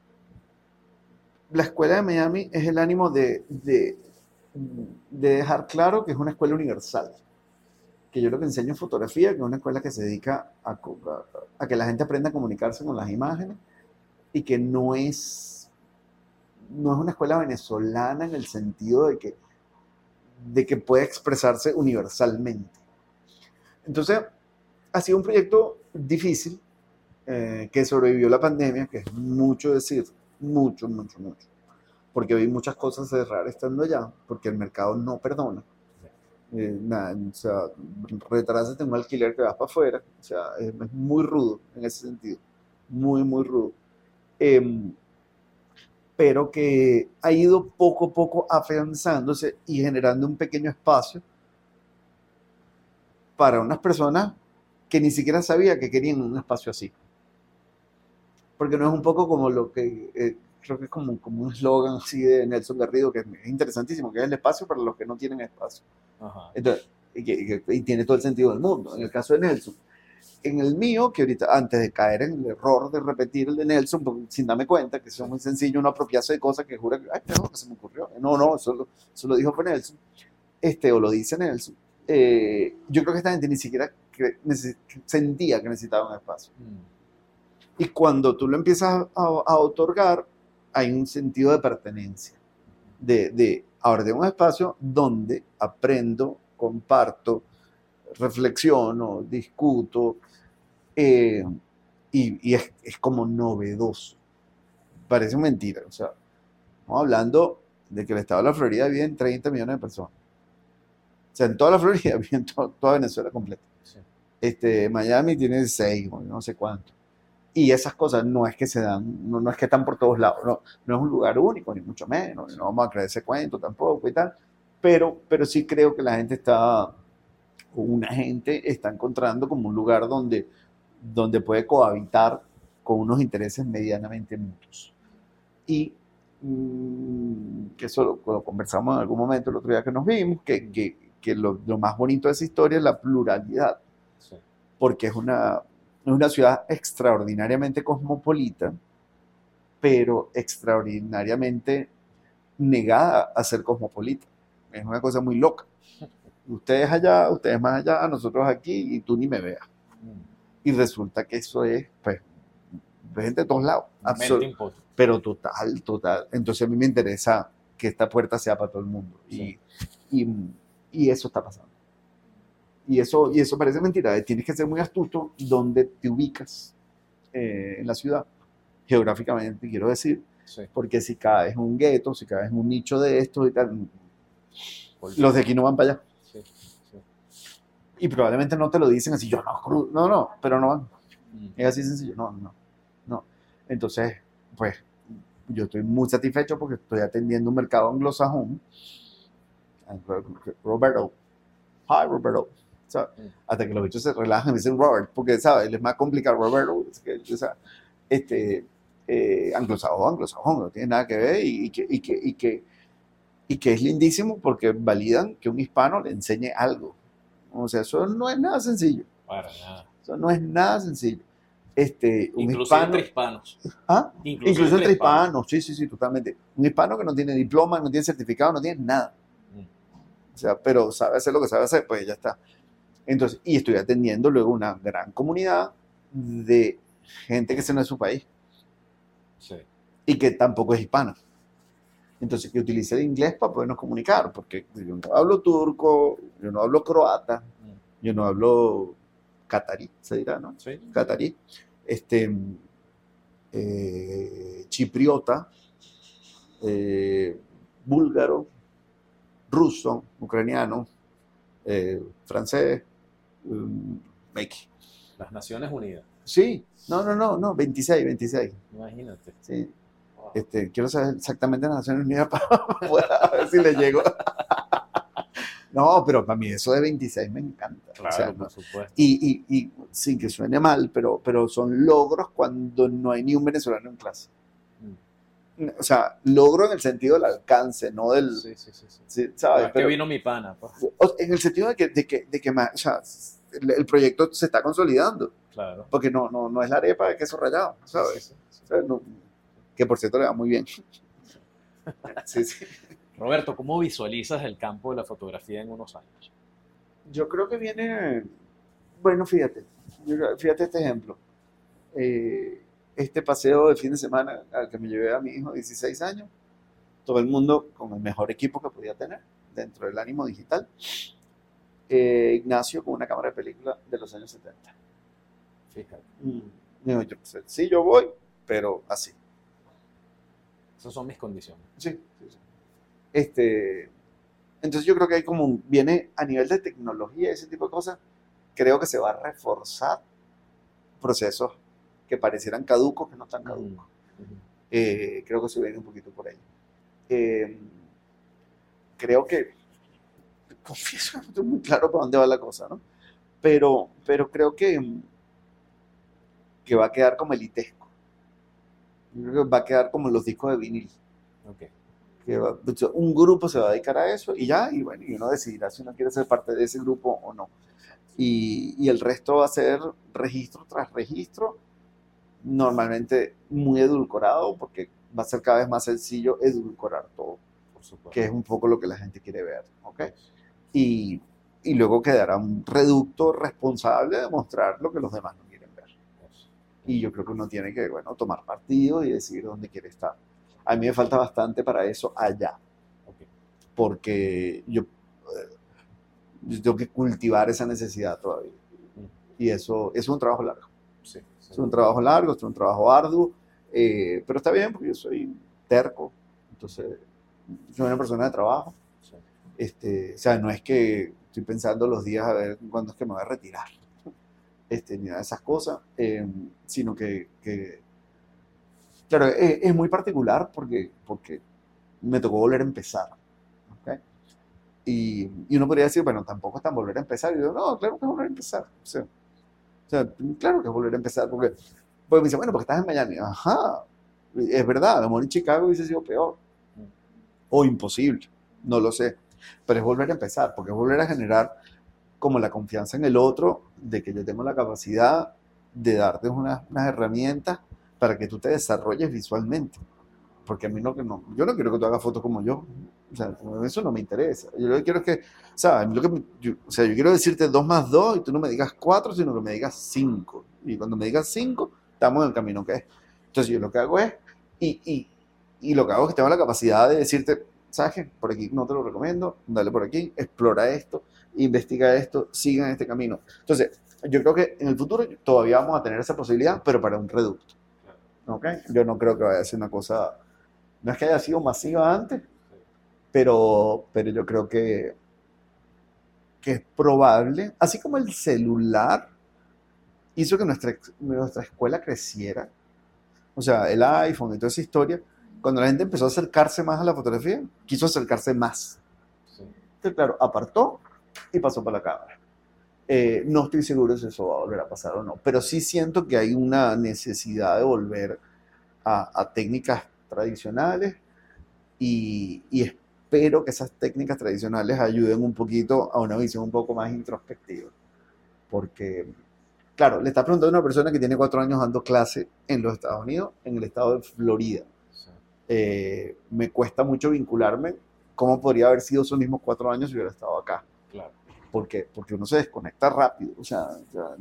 [SPEAKER 3] la escuela de Miami es el ánimo de dejar claro que es una escuela universal. Que yo lo que enseño es fotografía, que es una escuela que se dedica a que la gente aprenda a comunicarse con las imágenes y que no es una escuela venezolana en el sentido de que puede expresarse universalmente. Entonces, ha sido un proyecto difícil que sobrevivió la pandemia, que es mucho decir, mucho, mucho, mucho. Porque vi muchas cosas cerrar estando allá, porque el mercado no perdona. Nada, o sea, retrásate un alquiler que vas para afuera, o sea, es muy rudo en ese sentido, muy, muy rudo. Pero que ha ido poco a poco afianzándose y generando un pequeño espacio para unas personas que ni siquiera sabía que querían un espacio así. Porque no es un poco como lo que, creo que es como un eslogan así de Nelson Garrido, que es interesantísimo, que es el espacio para los que no tienen espacio.
[SPEAKER 1] Ajá.
[SPEAKER 3] Entonces, y tiene todo el sentido del mundo. En el caso de Nelson. En el mío, que ahorita, antes de caer en el error de repetir el de Nelson, porque sin darme cuenta que eso es muy sencillo, uno apropiarse de cosas que jura que, ay, no, que se me ocurrió. No, eso lo dijo fue Nelson, o lo dice Nelson. Yo creo que esta gente ni siquiera sentía que necesitaba un espacio. Y cuando tú lo empiezas a otorgar, hay un sentido de pertenencia. Ahora tengo un espacio donde aprendo, comparto, reflexiono, discuto, y es como novedoso. Parece mentira. O sea, estamos hablando de que el estado de la Florida viven 30 millones de personas. O sea, en toda la Florida viven toda Venezuela completa. Sí. Miami tiene 6, no sé cuánto. Y esas cosas no es que se dan, no es que están por todos lados, no es un lugar único, ni mucho menos, no vamos a creer ese cuento tampoco y tal, pero sí creo que la gente está encontrando como un lugar donde puede cohabitar con unos intereses medianamente mutuos. Y que eso lo conversamos en algún momento el otro día que nos vimos, que lo más bonito de esa historia es la pluralidad, sí. Porque es una ciudad extraordinariamente cosmopolita, pero extraordinariamente negada a ser cosmopolita. Es una cosa muy loca. Ustedes allá, ustedes más allá, nosotros aquí, y tú ni me veas. Y resulta que eso es, pues, gente de todos lados. Pero total. Entonces a mí me interesa que esta puerta sea para todo el mundo. Sí. Y eso está pasando. Y eso parece mentira. Tienes que ser muy astuto donde te ubicas en la ciudad, geográficamente, quiero decir. Sí. Porque si caes en un gueto, si caes en un nicho de estos y tal, los de aquí no van para allá. Sí. Y probablemente no te lo dicen así, no, pero no van. Es así sencillo, no. Entonces, pues, yo estoy muy satisfecho porque estoy atendiendo un mercado anglosajón. Roberto. Hi, Roberto. Hasta que los bichos se relajan y dicen Robert, porque, ¿sabes? Es más complicado Roberto. Anglosajón, no tiene nada que ver y que es lindísimo porque validan que un hispano le enseñe algo. O sea, eso no es nada sencillo.
[SPEAKER 1] Para nada.
[SPEAKER 3] Eso no es nada sencillo.
[SPEAKER 1] Incluso entre hispanos.
[SPEAKER 3] ¿Ah? Incluso entre hispanos. Sí, totalmente. Un hispano que no tiene diploma, no tiene certificado, no tiene nada. O sea, pero sabe hacer lo que sabe hacer, pues ya está. Entonces, y estoy atendiendo luego una gran comunidad de gente que se no es su país. Sí. Y que tampoco es hispana. Entonces, que utilice el inglés para podernos comunicar, porque yo no hablo turco, yo no hablo croata, yo no hablo catarí, se dirá, ¿no? Sí. Catarí. Chipriota, búlgaro, ruso, ucraniano, francés, Meki.
[SPEAKER 1] Las Naciones Unidas.
[SPEAKER 3] Sí, no, 26.
[SPEAKER 1] Imagínate.
[SPEAKER 3] Sí. Quiero saber exactamente las Naciones Unidas para ver si le llego. No, pero para mí eso de 26 me encanta.
[SPEAKER 1] Claro,
[SPEAKER 3] O sea,
[SPEAKER 1] por supuesto.
[SPEAKER 3] y sin que suene mal, pero son logros cuando no hay ni un venezolano en clase. O sea, logro en el sentido del alcance, no del...
[SPEAKER 1] Sí, sí, sí. Sí.
[SPEAKER 3] Sí, ¿sabes?
[SPEAKER 1] Es que vino mi pana, pues.
[SPEAKER 3] En el sentido de que más, o sea, el proyecto se está consolidando,
[SPEAKER 1] Claro.
[SPEAKER 3] porque no es la arepa de queso rallado, ¿sabes?
[SPEAKER 1] Sí, sí, sí.
[SPEAKER 3] O sea, que por cierto le va muy bien. Sí, sí.
[SPEAKER 1] Roberto, ¿cómo visualizas el campo de la fotografía en unos años?
[SPEAKER 3] Yo creo que viene, bueno, fíjate este ejemplo. Este paseo de fin de semana al que me llevé a mi hijo de 16 años, todo el mundo con el mejor equipo que podía tener dentro del ánimo digital. Ignacio con una cámara de película de los años 70.
[SPEAKER 1] Fíjate.
[SPEAKER 3] Digo, sí, yo voy, pero así.
[SPEAKER 1] Esas son mis condiciones.
[SPEAKER 3] Sí, sí, sí. Entonces yo creo que hay viene a nivel de tecnología, ese tipo de cosas, creo que se va a reforzar procesos que parecieran caducos, que no están caducos. Creo que se viene un poquito por ahí. Creo que, confieso que no estoy muy claro para dónde va la cosa, ¿no? Pero creo que va a quedar como elitesco. Yo creo que va a quedar como los discos de vinil.
[SPEAKER 1] Okay.
[SPEAKER 3] Un grupo se va a dedicar a eso y ya, y bueno, y uno decidirá si uno quiere ser parte de ese grupo o no. Y el resto va a ser registro tras registro, normalmente muy edulcorado, porque va a ser cada vez más sencillo edulcorar todo,
[SPEAKER 1] Por supuesto.
[SPEAKER 3] que es un poco lo que la gente quiere ver, ¿ok? Y luego quedará un reducto responsable de mostrar lo que los demás no quieren ver. Y yo creo que uno tiene que, bueno, tomar partido y decidir dónde quiere estar. A mí me falta bastante para eso allá,
[SPEAKER 1] Okay.
[SPEAKER 3] porque yo tengo que cultivar esa necesidad todavía. Y eso es un trabajo largo.
[SPEAKER 1] Sí,
[SPEAKER 3] Es un trabajo largo, es un trabajo arduo, pero está bien porque yo soy terco, entonces soy una persona de trabajo.
[SPEAKER 1] Sí.
[SPEAKER 3] O sea, no es que estoy pensando los días a ver cuándo es que me voy a retirar, ni nada de esas cosas, sino que claro, es muy particular porque me tocó volver a empezar. ¿Okay? Y uno podría decir, bueno, tampoco es tan volver a empezar. Y yo, no, claro que es volver a empezar. O sea, claro que es volver a empezar. Porque me dice, bueno, porque estás en Miami. Ajá, es verdad, a lo mejor en Chicago hubiese sido peor. O imposible, no lo sé. Pero es volver a empezar, porque es volver a generar como la confianza en el otro, de que yo tengo la capacidad de darte unas herramientas para que tú te desarrolles visualmente. Porque a mí yo no quiero que tú hagas fotos como yo. O sea, eso no me interesa. Yo lo que quiero es que, ¿sabes? Yo quiero decirte 2 más 2 y tú no me digas 4, sino que me digas 5. Y cuando me digas 5, estamos en el camino que es. Entonces yo lo que hago es, y lo que hago es que tengo la capacidad de decirte, ¿sabes qué? Por aquí no te lo recomiendo, dale por aquí, explora esto, investiga esto, siga en este camino. Entonces, yo creo que en el futuro todavía vamos a tener esa posibilidad, pero para un reducto. ¿Okay? Yo no creo que vaya a ser una cosa, no es que haya sido masiva antes, pero yo creo que es probable, así como el celular hizo que nuestra escuela creciera, o sea, el iPhone y toda esa historia, cuando la gente empezó a acercarse más a la fotografía, quiso acercarse más.
[SPEAKER 1] Sí.
[SPEAKER 3] Entonces, claro, apartó y pasó para la cámara. No estoy seguro si eso va a volver a pasar o no, pero sí siento que hay una necesidad de volver a técnicas tradicionales y espero que esas técnicas tradicionales ayuden un poquito a una visión un poco más introspectiva. Porque, claro, le está preguntando a una persona que tiene 4 años dando clase en los Estados Unidos, en el estado de Florida. Sí. Me cuesta mucho vincularme cómo podría haber sido esos mismos 4 años si hubiera estado acá.
[SPEAKER 1] Claro.
[SPEAKER 3] Porque uno se desconecta rápido. O sea,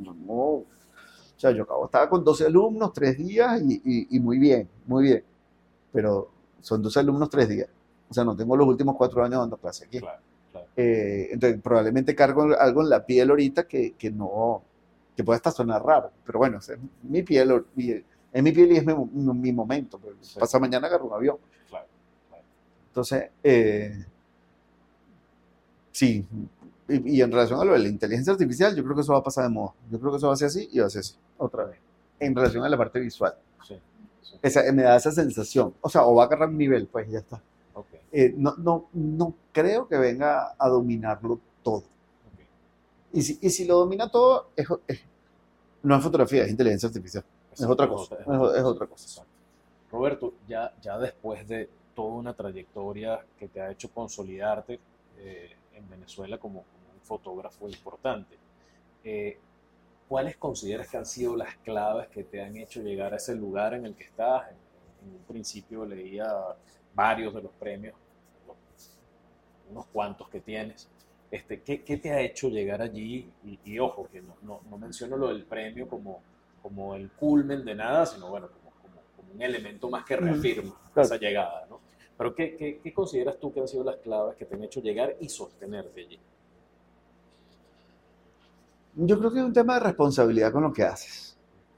[SPEAKER 3] yo estaba con 12 alumnos, 3 días y muy bien, muy bien. Pero son 12 alumnos, 3 días. O sea, no tengo los últimos 4 años dando clase aquí. Claro. Entonces, probablemente cargo algo en la piel ahorita que puede hasta sonar raro. Pero bueno, o sea, es mi piel y es mi momento. Sí. Pasa mañana agarro un avión. Claro. Entonces, sí. Y en relación a lo de la inteligencia artificial, yo creo que eso va a pasar de moda. Yo creo que eso va a ser así y va a ser así, otra vez. En relación a la parte visual. Sí. Me da esa sensación. O sea, o va a agarrar un nivel, pues ya está.
[SPEAKER 1] Okay.
[SPEAKER 3] No creo que venga a dominarlo todo.
[SPEAKER 1] Ok.
[SPEAKER 3] Y si lo domina todo, no es fotografía, es inteligencia artificial. Es otra cosa. Es otra cosa.
[SPEAKER 1] Exacto. Roberto, ya después de toda una trayectoria que te ha hecho consolidarte en Venezuela como un fotógrafo importante, ¿cuáles consideras que han sido las claves que te han hecho llegar a ese lugar en el que estás? En un principio leía varios de los premios, unos cuantos que tienes. ¿Qué te ha hecho llegar allí? Y ojo, que no menciono lo del premio como el culmen de nada, sino bueno, como un elemento más que reafirma
[SPEAKER 3] Claro.
[SPEAKER 1] esa llegada, ¿no? Pero ¿qué consideras tú que han sido las claves que te han hecho llegar y sostenerte allí?
[SPEAKER 3] Yo creo que es un tema de responsabilidad con lo que haces.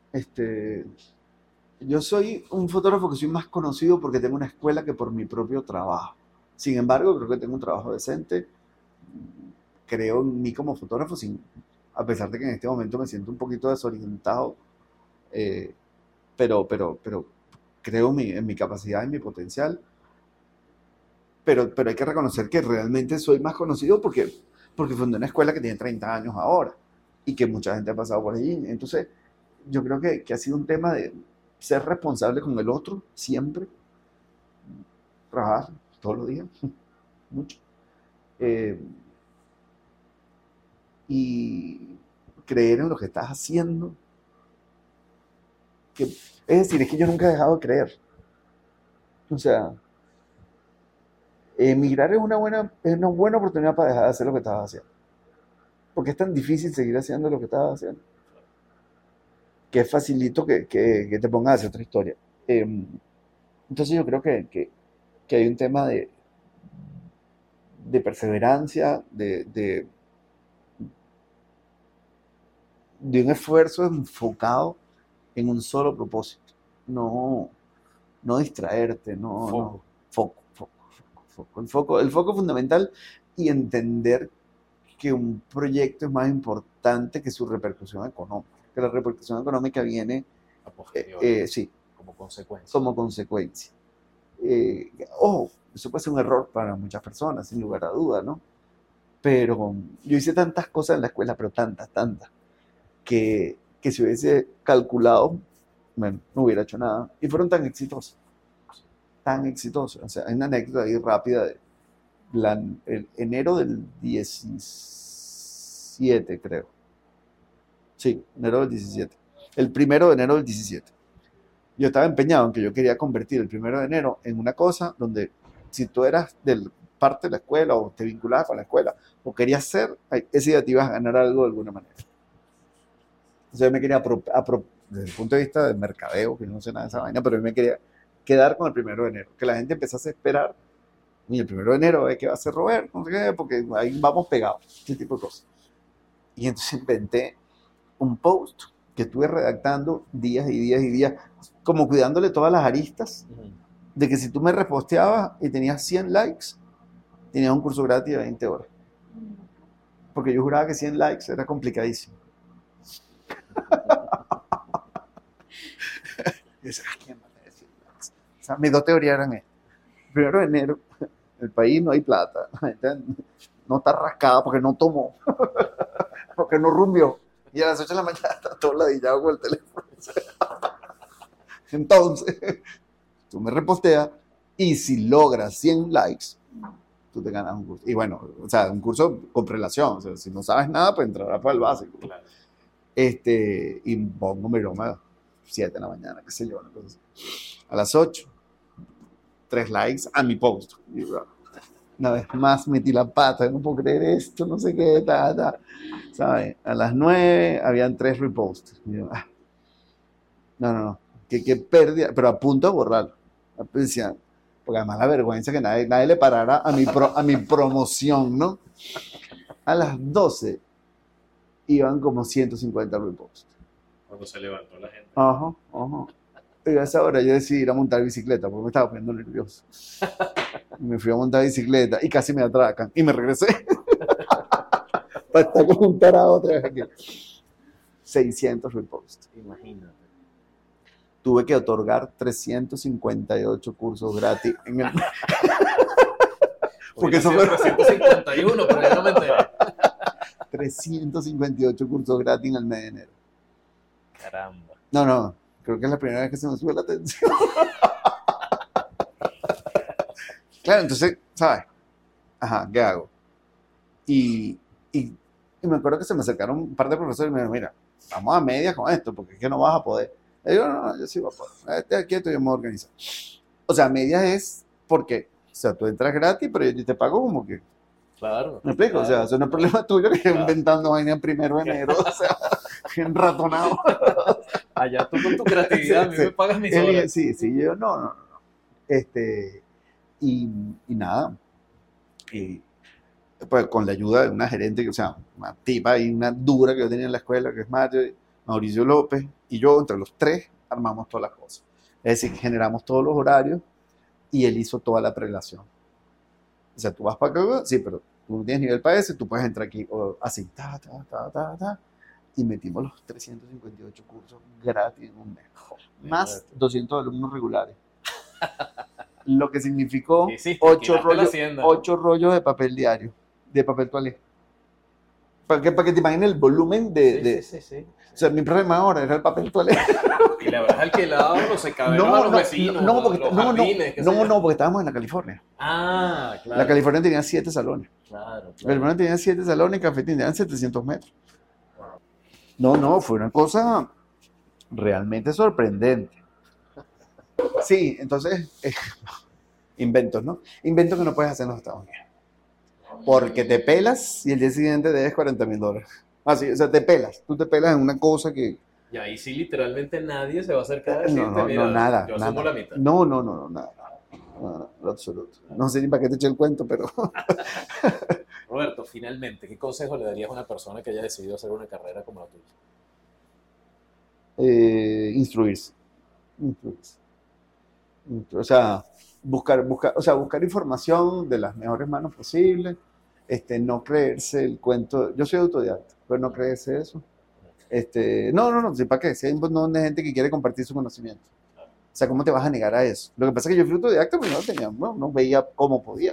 [SPEAKER 3] Yo soy un fotógrafo que soy más conocido porque tengo una escuela que por mi propio trabajo. Sin embargo, creo que tengo un trabajo decente. Creo en mí como fotógrafo, a pesar de que en este momento me siento un poquito desorientado, eh, pero creo en mi capacidad, en mi potencial. Pero hay que reconocer que realmente soy más conocido porque fundé una escuela que tiene 30 años ahora y que mucha gente ha pasado por allí. Entonces, yo creo que ha sido un tema de ser responsable con el otro siempre, trabajar todos los días, mucho. Eh, y creer en lo que estás haciendo. Es decir, es que yo nunca he dejado de creer. O sea, emigrar es una buena oportunidad para dejar de hacer lo que estabas haciendo. Porque es tan difícil seguir haciendo lo que estabas haciendo, que es facilito que te pongas a hacer otra historia. Entonces yo creo que hay un tema de perseverancia, de un esfuerzo enfocado en un solo propósito. No distraerte, foco. El foco fundamental y entender que un proyecto es más importante que su repercusión económica. Que la repercusión económica viene,
[SPEAKER 1] A posteriori,
[SPEAKER 3] sí,
[SPEAKER 1] como consecuencia.
[SPEAKER 3] como consecuencia. Ojo, eso puede ser un error para muchas personas, sin lugar a duda, ¿no? Pero yo hice tantas cosas en la escuela, pero tantas, que si hubiese calculado, bueno, no hubiera hecho nada. Y fueron tan exitosos. O sea, hay una anécdota ahí rápida de el enero del 17, creo. Sí, enero del 17. El 1 de enero del 17. Yo estaba empeñado en que yo quería convertir el 1 de enero en una cosa donde si tú eras del parte de la escuela o te vinculabas con la escuela o querías ser, ese día te ibas a ganar algo de alguna manera. Entonces yo me quería, desde el punto de vista del mercadeo, que yo no sé nada de esa vaina, pero yo me quería quedar con el 1 de enero. Que la gente empezase a esperar, y el 1 de enero, ¿qué va a hacer Roberto? No sé qué, porque ahí vamos pegados, ese tipo de cosas. Y entonces inventé un post que estuve redactando días y días y días, como cuidándole todas las aristas, de que si tú me reposteabas y tenías 100 likes, tenías un curso gratis de 20 horas. Porque yo juraba que 100 likes era complicadísimo. Y decía, ¿quién va a decir likes? O sea, mis dos teorías eran estas. 1 de enero, el país no hay plata, la gente no está rascada porque no tomó, porque no rumbió. Y a las 8 de la mañana está todo ladillado con el teléfono. Entonces, tú me reposteas y si logras 100 likes, tú te ganas un curso. Y bueno, o sea, un curso con prelación. O sea, si no sabes nada, pues entrarás para el básico.
[SPEAKER 1] Claro.
[SPEAKER 3] Y pongo mi broma a 7 de la mañana, qué sé yo, una cosa así. A las 8, 3 likes a mi post. Y, una vez más metí la pata, no puedo creer esto, no sé qué, ¿sabes? A las 9 habían 3 reposts. Y yo, no, qué pérdida, pero a punto de borrarlo. Decía, porque además la vergüenza que nadie le parara a mi promoción, ¿no? A las 12 iban como 150 reposts.
[SPEAKER 1] Cuando se levantó la gente.
[SPEAKER 3] Ajá. Y a esa hora yo decidí ir a montar bicicleta porque me estaba poniendo nervioso. Me fui a montar bicicleta y casi me atracan. Y me regresé. Para estar con un tarado otra vez aquí. 600 reposts.
[SPEAKER 1] Imagínate.
[SPEAKER 3] Tuve que otorgar 358 cursos gratis en el Porque eso
[SPEAKER 1] fue
[SPEAKER 3] fue
[SPEAKER 1] 351, pero yo no me enteré.
[SPEAKER 3] 358 cursos gratis en el mes de enero.
[SPEAKER 2] Caramba.
[SPEAKER 3] No, creo que es la primera vez que se me sube la atención. Claro, entonces, ¿sabes? Ajá, ¿qué hago? Y me acuerdo que se me acercaron un par de profesores y me dijeron, mira, vamos a medias con esto, porque es que no vas a poder. Y yo, no, yo sí voy a poder. Esté quieto y yo me voy a organizar. O sea, medias es porque, o sea, tú entras gratis, pero yo te pago como que.
[SPEAKER 1] Claro.
[SPEAKER 3] ¿Me explico?
[SPEAKER 1] Claro.
[SPEAKER 3] O sea, eso no es problema tuyo que estés
[SPEAKER 1] Claro.
[SPEAKER 3] inventando vaina en 1 de enero, o sea, enratonado.
[SPEAKER 1] Allá tú con tu creatividad, a mí
[SPEAKER 3] Sí,
[SPEAKER 1] me pagas mis
[SPEAKER 3] Él,
[SPEAKER 1] horas.
[SPEAKER 3] sí, yo no. Y nada. Pues con la ayuda de una gerente, o sea, una tipa y una dura que yo tenía en la escuela, que es Mauricio López, y yo, entre los tres, armamos todas las cosas. Es decir, generamos todos los horarios y él hizo toda la prelación. O sea, tú vas para acá, sí, pero tú no tienes nivel para ese, tú puedes entrar aquí, o así, y metimos los 358 cursos gratis en un mes. Más 200 alumnos regulares. Lo que significó
[SPEAKER 1] ¿Qué hiciste?
[SPEAKER 3] 8
[SPEAKER 1] Alquilaste la hacienda.
[SPEAKER 3] rollos de papel diario, de papel toalé. Para que te imagines el volumen
[SPEAKER 1] Sí.
[SPEAKER 3] O sea, mi problema ahora era el papel toalé.
[SPEAKER 1] Y le habrás alquilado los secaderos a los vecinos,
[SPEAKER 3] porque
[SPEAKER 1] los jardines, qué sé yo.
[SPEAKER 3] porque estábamos en la California.
[SPEAKER 1] Ah, claro.
[SPEAKER 3] La California tenía 7 salones.
[SPEAKER 1] Claro.
[SPEAKER 3] La California tenía 7 salones, Café tenían 700 metros. No, fue una cosa realmente sorprendente. Sí, entonces, inventos, ¿no? Inventos que no puedes hacer en los Estados Unidos. Porque te pelas y el día siguiente debes $40,000. Así, o sea, te pelas. Tú te pelas en una cosa que...
[SPEAKER 1] Y ahí sí literalmente nadie se va a acercar a decirte,
[SPEAKER 3] No,
[SPEAKER 1] mira,
[SPEAKER 3] nada.
[SPEAKER 1] yo asumo la mitad.
[SPEAKER 3] No, nada. No, lo absoluto. No sé ni para qué te eché el cuento, pero...
[SPEAKER 1] Roberto, finalmente, ¿qué consejo le darías a una persona que haya decidido hacer una carrera como la tuya?
[SPEAKER 3] Instruirse. O sea, buscar información de las mejores manos posibles. No creerse el cuento. Yo soy autodidacta, pero no creerse eso. No, ¿para qué? Si hay un montón de gente que quiere compartir su conocimiento. O sea, ¿cómo te vas a negar a eso? Lo que pasa es que yo fui autodidacta, pero no veía cómo podía.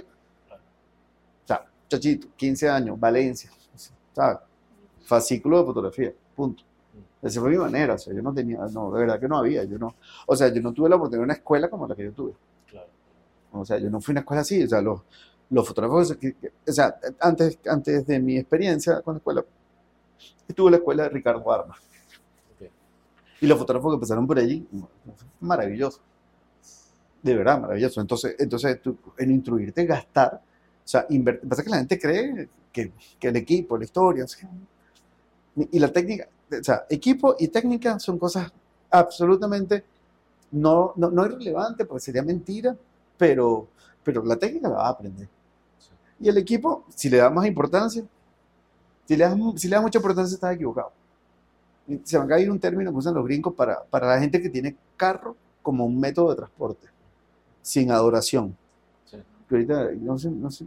[SPEAKER 3] O sea, chachito, 15 años, Valencia, ¿sabes? Fascículo de fotografía, punto. Esa fue mi manera, o sea, yo no tenía, de verdad que no había, yo no tuve la oportunidad de una escuela como la que yo tuve.
[SPEAKER 1] Claro.
[SPEAKER 3] O sea, yo no fui a una escuela así, o sea, los fotógrafos, o sea, antes de mi experiencia con la escuela, estuve en la escuela de Ricardo Armas.
[SPEAKER 1] Okay.
[SPEAKER 3] Y los fotógrafos que pasaron por allí, maravilloso. De verdad, maravilloso. Entonces tú, en instruirte, gastar, o sea, invertir. Pasa que la gente cree que el equipo, la historia, o sea, y la técnica, o sea, equipo y técnica son cosas absolutamente no irrelevantes, porque sería mentira, pero la técnica la vas a aprender. Y el equipo, si le da más importancia, si le da mucha importancia, estás equivocado. Se van a ir un término que usan los gringos para la gente que tiene carro como un método de transporte, sin adoración.
[SPEAKER 1] Sí.
[SPEAKER 3] Que ahorita, no sé,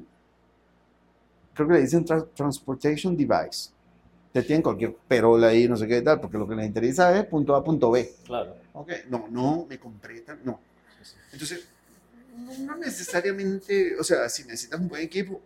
[SPEAKER 3] creo que le dicen transportation device. Te tienen cualquier perola ahí, no sé qué tal, porque lo que les interesa es punto A, punto B.
[SPEAKER 1] Claro.
[SPEAKER 3] Okay. No, me compré tal, no. Entonces, no necesariamente, o sea, si necesitas un buen equipo,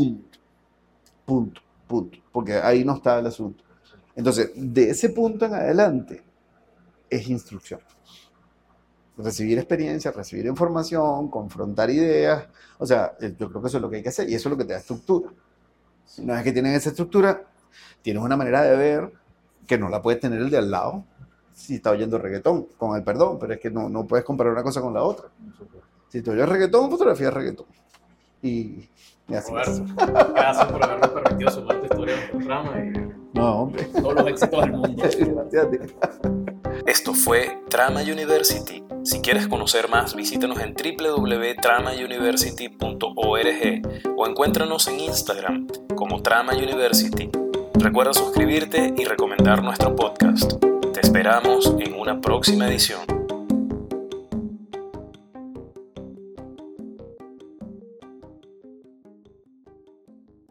[SPEAKER 3] punto, porque ahí no está el asunto. Entonces, de ese punto en adelante, es instrucción. Recibir experiencia, recibir información, confrontar ideas, o sea, yo creo que eso es lo que hay que hacer y eso es lo que te da estructura. Una vez que tienen esa estructura, tienes una manera de ver que no la puedes tener el de al lado si está oyendo reggaetón, con el perdón, pero es que no puedes comparar una cosa con la otra. Si tú oyes reggaetón, fotografía es reggaetón. Y así
[SPEAKER 1] Roberto,
[SPEAKER 3] es.
[SPEAKER 1] gracias por habernos permitido sumar tu historia a nuestro programa y
[SPEAKER 3] No, hombre.
[SPEAKER 1] todos los éxitos del mundo.
[SPEAKER 3] Gracias a ti.
[SPEAKER 2] Esto fue Trama University. Si quieres conocer más, visítanos en www.tramauniversity.org o encuéntranos en Instagram como Trama University. Recuerda suscribirte y recomendar nuestro podcast. Te esperamos en una próxima edición.